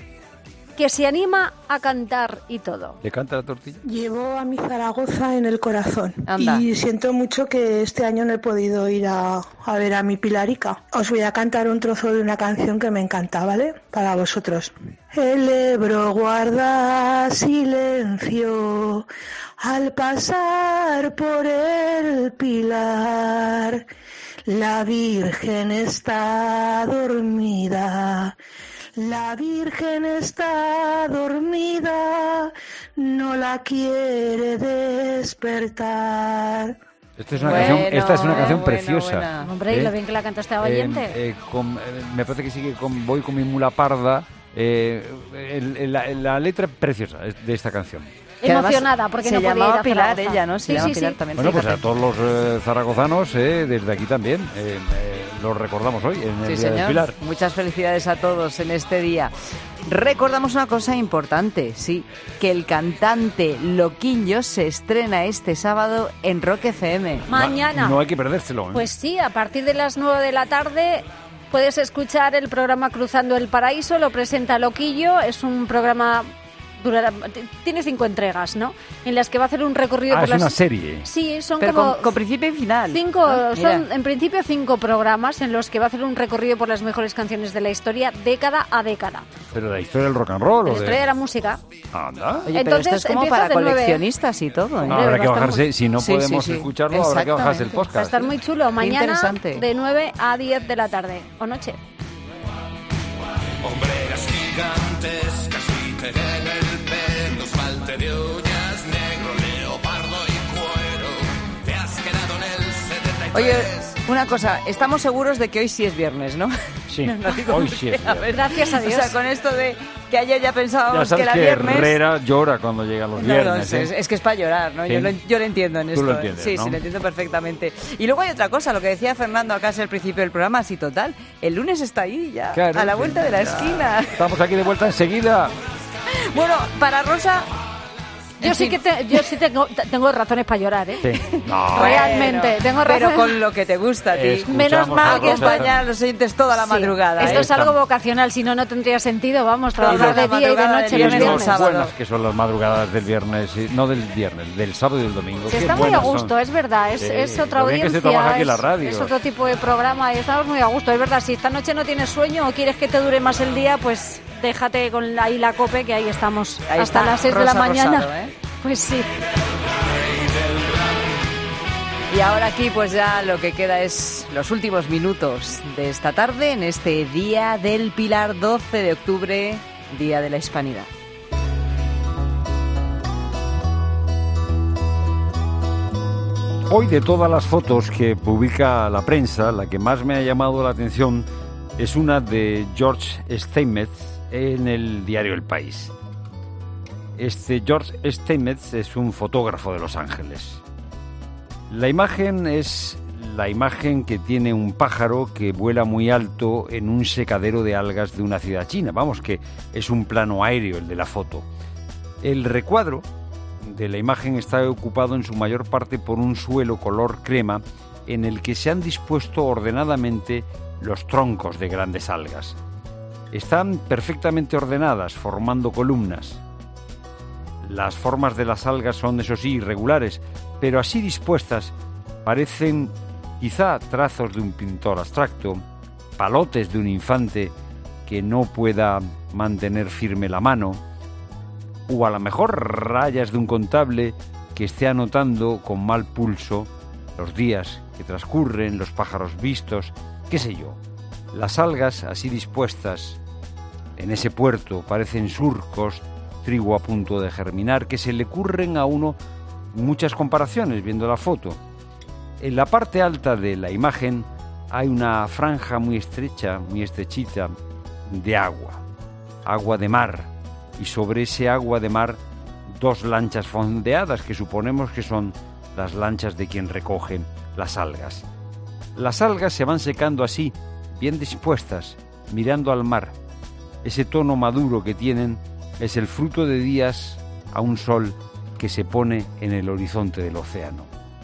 H: que se anima a cantar y todo.
A: ¿Le canta la tortilla?
W: Llevo a mi Zaragoza en el corazón.
D: Anda.
W: Y siento mucho que este año no he podido ir a, a ver a mi Pilarica. Os voy a cantar un trozo de una canción que me encanta, ¿vale? Para vosotros. El Ebro guarda silencio al pasar por el Pilar. La Virgen está dormida. La Virgen está dormida, no la quiere despertar.
A: Esta es una
D: Bueno,
A: canción, esta es una canción
D: buena,
A: preciosa.
D: buena.
H: Hombre, y
A: ¿eh?
H: lo bien que la canta este
A: Eh,
H: oyente.
A: eh, con- eh, me parece que sigue con Voy con mi mula parda. eh, el- el- la, la letra preciosa de esta canción.
D: Que además
H: Emocionada, porque
D: se
H: no podía
D: llamaba
H: ir a
D: Pilar
H: Zaragoza.
D: ella, ¿no? Se
H: Sí,
D: llama
H: sí,
D: Pilar
H: sí.
D: también.
A: Bueno, pues
D: fíjate.
A: a todos los eh, zaragozanos, eh, desde aquí también, eh, eh, los recordamos hoy en el
D: Sí,
A: Día del
D: señor.
A: Pilar.
D: Muchas felicidades a todos en este día. Recordamos una cosa importante, sí, que el cantante Loquillo se estrena este sábado en Rock F M.
H: Mañana.
A: No hay que perdérselo. ¿eh?
H: Pues sí, a partir de las nueve de la tarde puedes escuchar el programa Cruzando el Paraíso, lo presenta Loquillo, es un programa... Durará, tiene cinco entregas, ¿no? En las que va a hacer un recorrido
A: Ah,
H: por
A: es
H: las...
A: una serie.
H: Sí, son
D: Pero
H: como...
D: con, con principio y final.
H: Cinco,
D: ¿no? Mira.
H: son en principio cinco programas en los que va a hacer un recorrido por las mejores canciones de la historia, década a década.
A: Pero la historia del rock and roll.
H: La
A: o de...
H: historia de la música.
A: Anda.
D: Oye, pero
H: Entonces,
D: esto es como
H: empieza
D: para
H: de nueve.
D: coleccionistas y todo, ¿eh?
A: No, habrá que
H: va a estar
A: bajarse,
H: muy-
A: si no
D: Sí,
A: podemos
D: sí, sí.
A: escucharlo, habrá que bajarse el
D: Exactamente.
A: podcast.
H: Va a estar muy chulo. Mañana
D: interesante.
H: de nueve a diez de la tarde o noche.
G: Hombreras gigantescas griten en el pelo, esmalte de uñas, negro, leopardo y cuero. Te has quedado en el setenta y tres.
D: Oye, una cosa, estamos seguros de que hoy sí es viernes, ¿no?
A: Sí,
D: No digo
A: hoy
D: porque,
A: sí es
D: a
A: viernes.
D: ver,
H: Gracias a
D: O
H: Dios.
D: sea, con esto de que ayer ya
A: Ya
D: pensábamos que
A: sabes
D: era
A: que
D: viernes...
A: Herrera llora cuando llegan los
D: No, no,
A: viernes.
D: es,
A: ¿eh?
D: es que es para llorar, ¿no?
A: Sí.
D: Yo, lo, yo lo entiendo en
A: Tú
D: esto.
A: lo
D: ¿eh?
A: entiendes,
D: Sí,
A: ¿no?
D: sí, lo entiendo perfectamente. Y luego hay otra cosa, lo que decía Fernando acá es el principio del programa, así total. El lunes está ahí ya,
A: Claro,
D: a la
A: sí,
D: vuelta de la
A: ya.
D: esquina.
A: Estamos aquí de vuelta enseguida.
D: Bueno, para Rosa...
H: Yo
D: en
H: sí
D: fin.
H: que te- yo sí tengo, t- tengo razones para llorar, ¿eh?
A: Sí. No.
H: Realmente,
D: Bueno,
H: tengo
D: pero
H: razones.
D: con lo que te gusta a ti.
A: Escuchamos
H: Menos mal
A: a
H: que
A: Rosa
D: acompañar a los oyentes toda la
H: Sí.
D: madrugada.
H: Esto
D: ¿eh?
H: es algo vocacional, si no, no tendría sentido, vamos,
D: Toda
H: trabajar
D: la
H: de día y de
D: madrugada
H: noche
D: del
H: los
A: Qué
D: viernes
H: viernes.
D: sábado.
A: buenas que son las madrugadas del viernes, sí, no del viernes, del sábado y del domingo.
H: Se
A: Qué
H: está muy a
A: buenas
H: gusto,
A: son.
H: es verdad, es,
A: Sí,
H: es otra
A: lo bien que se
H: audiencia,
A: trabaja aquí en la
H: es-
A: radio.
H: es otro tipo de programa y estamos muy a gusto, es verdad, si esta noche no tienes sueño o quieres que te dure más el día, pues déjate con la, ahí la cope, que ahí estamos
D: Ahí
H: hasta
D: está,
H: las seis de la
D: Rosa
H: mañana.
D: Rosado, ¿eh?
H: Pues sí.
D: Y ahora aquí pues ya lo que queda es los últimos minutos de esta tarde en este Día del Pilar, doce de octubre, Día de la Hispanidad.
A: Hoy, de todas las fotos que publica la prensa, la que más me ha llamado la atención es una de George Steinmetz en el diario El País. Este George Steinmetz es un fotógrafo de Los Ángeles. La imagen es la imagen que tiene un pájaro que vuela muy alto en un secadero de algas de una ciudad china. Vamos, que es un plano aéreo el de la foto. El recuadro de la imagen está ocupado en su mayor parte por un suelo color crema en el que se han dispuesto ordenadamente los troncos de grandes algas. Están perfectamente ordenadas, formando columnas. Las formas de las algas son, eso sí, irregulares, pero así dispuestas parecen quizá trazos de un pintor abstracto, palotes de un infante que no pueda mantener firme la mano, o a lo mejor rayas de un contable que esté anotando con mal pulso los días que transcurren, los pájaros vistos, qué sé yo. Las algas así dispuestas en ese puerto parecen surcos, trigo a punto de germinar, que se le ocurren a uno muchas comparaciones viendo la foto. En la parte alta de la imagen hay una franja muy estrecha, muy estrechita, de agua, agua de mar, y sobre ese agua de mar dos lanchas fondeadas que suponemos que son las lanchas de quien recoge las algas. Las algas se van secando así, bien dispuestas, mirando al mar. Ese tono maduro que tienen es el fruto de días a un sol que se pone en el horizonte del océano.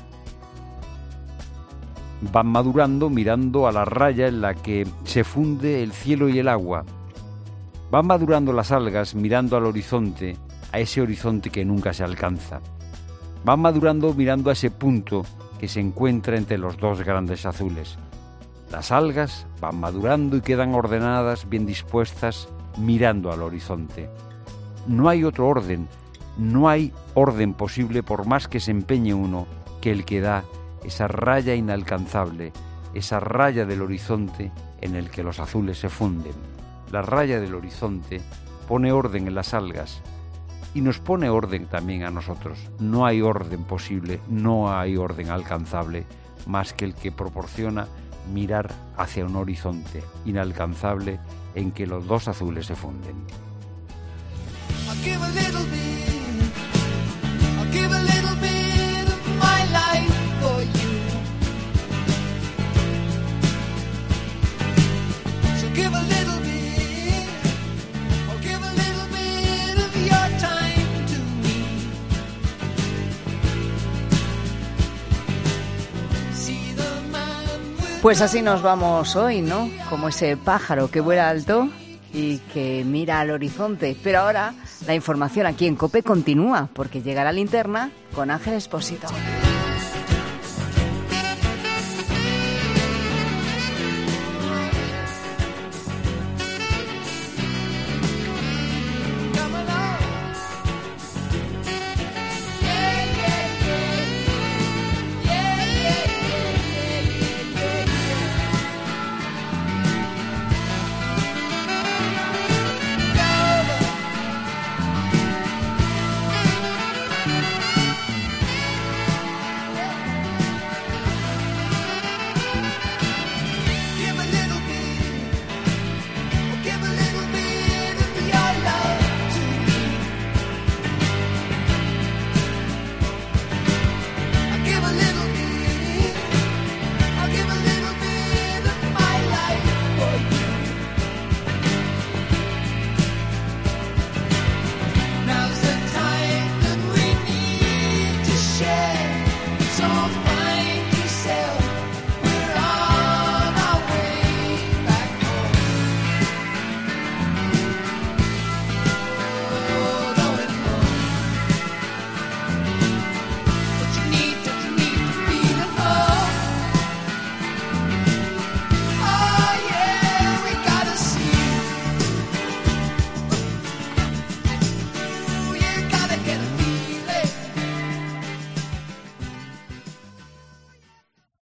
A: Van madurando mirando a la raya en la que se funde el cielo y el agua. Van madurando las algas mirando al horizonte, a ese horizonte que nunca se alcanza. Van madurando mirando a ese punto que se encuentra entre los dos grandes azules. Las algas van madurando y quedan ordenadas, bien dispuestas, mirando al horizonte. No hay otro orden, no hay orden posible por más que se empeñe uno que el que da esa raya inalcanzable, esa raya del horizonte en el que los azules se funden. La raya del horizonte pone orden en las algas y nos pone orden también a nosotros. No hay orden posible, no hay orden alcanzable más que el que proporciona mirar hacia un horizonte inalcanzable en que los dos azules se funden.
G: I'll give a little bit, I'll give a little bit of my life for you. So give a little bit, I'll give a little bit of your time to me. See the man with
D: Pues así nos vamos hoy, ¿no? Como ese pájaro que vuela alto y que mira al horizonte. Pero ahora la información aquí en COPE continúa, porque llega la linterna con Ángel Expósito.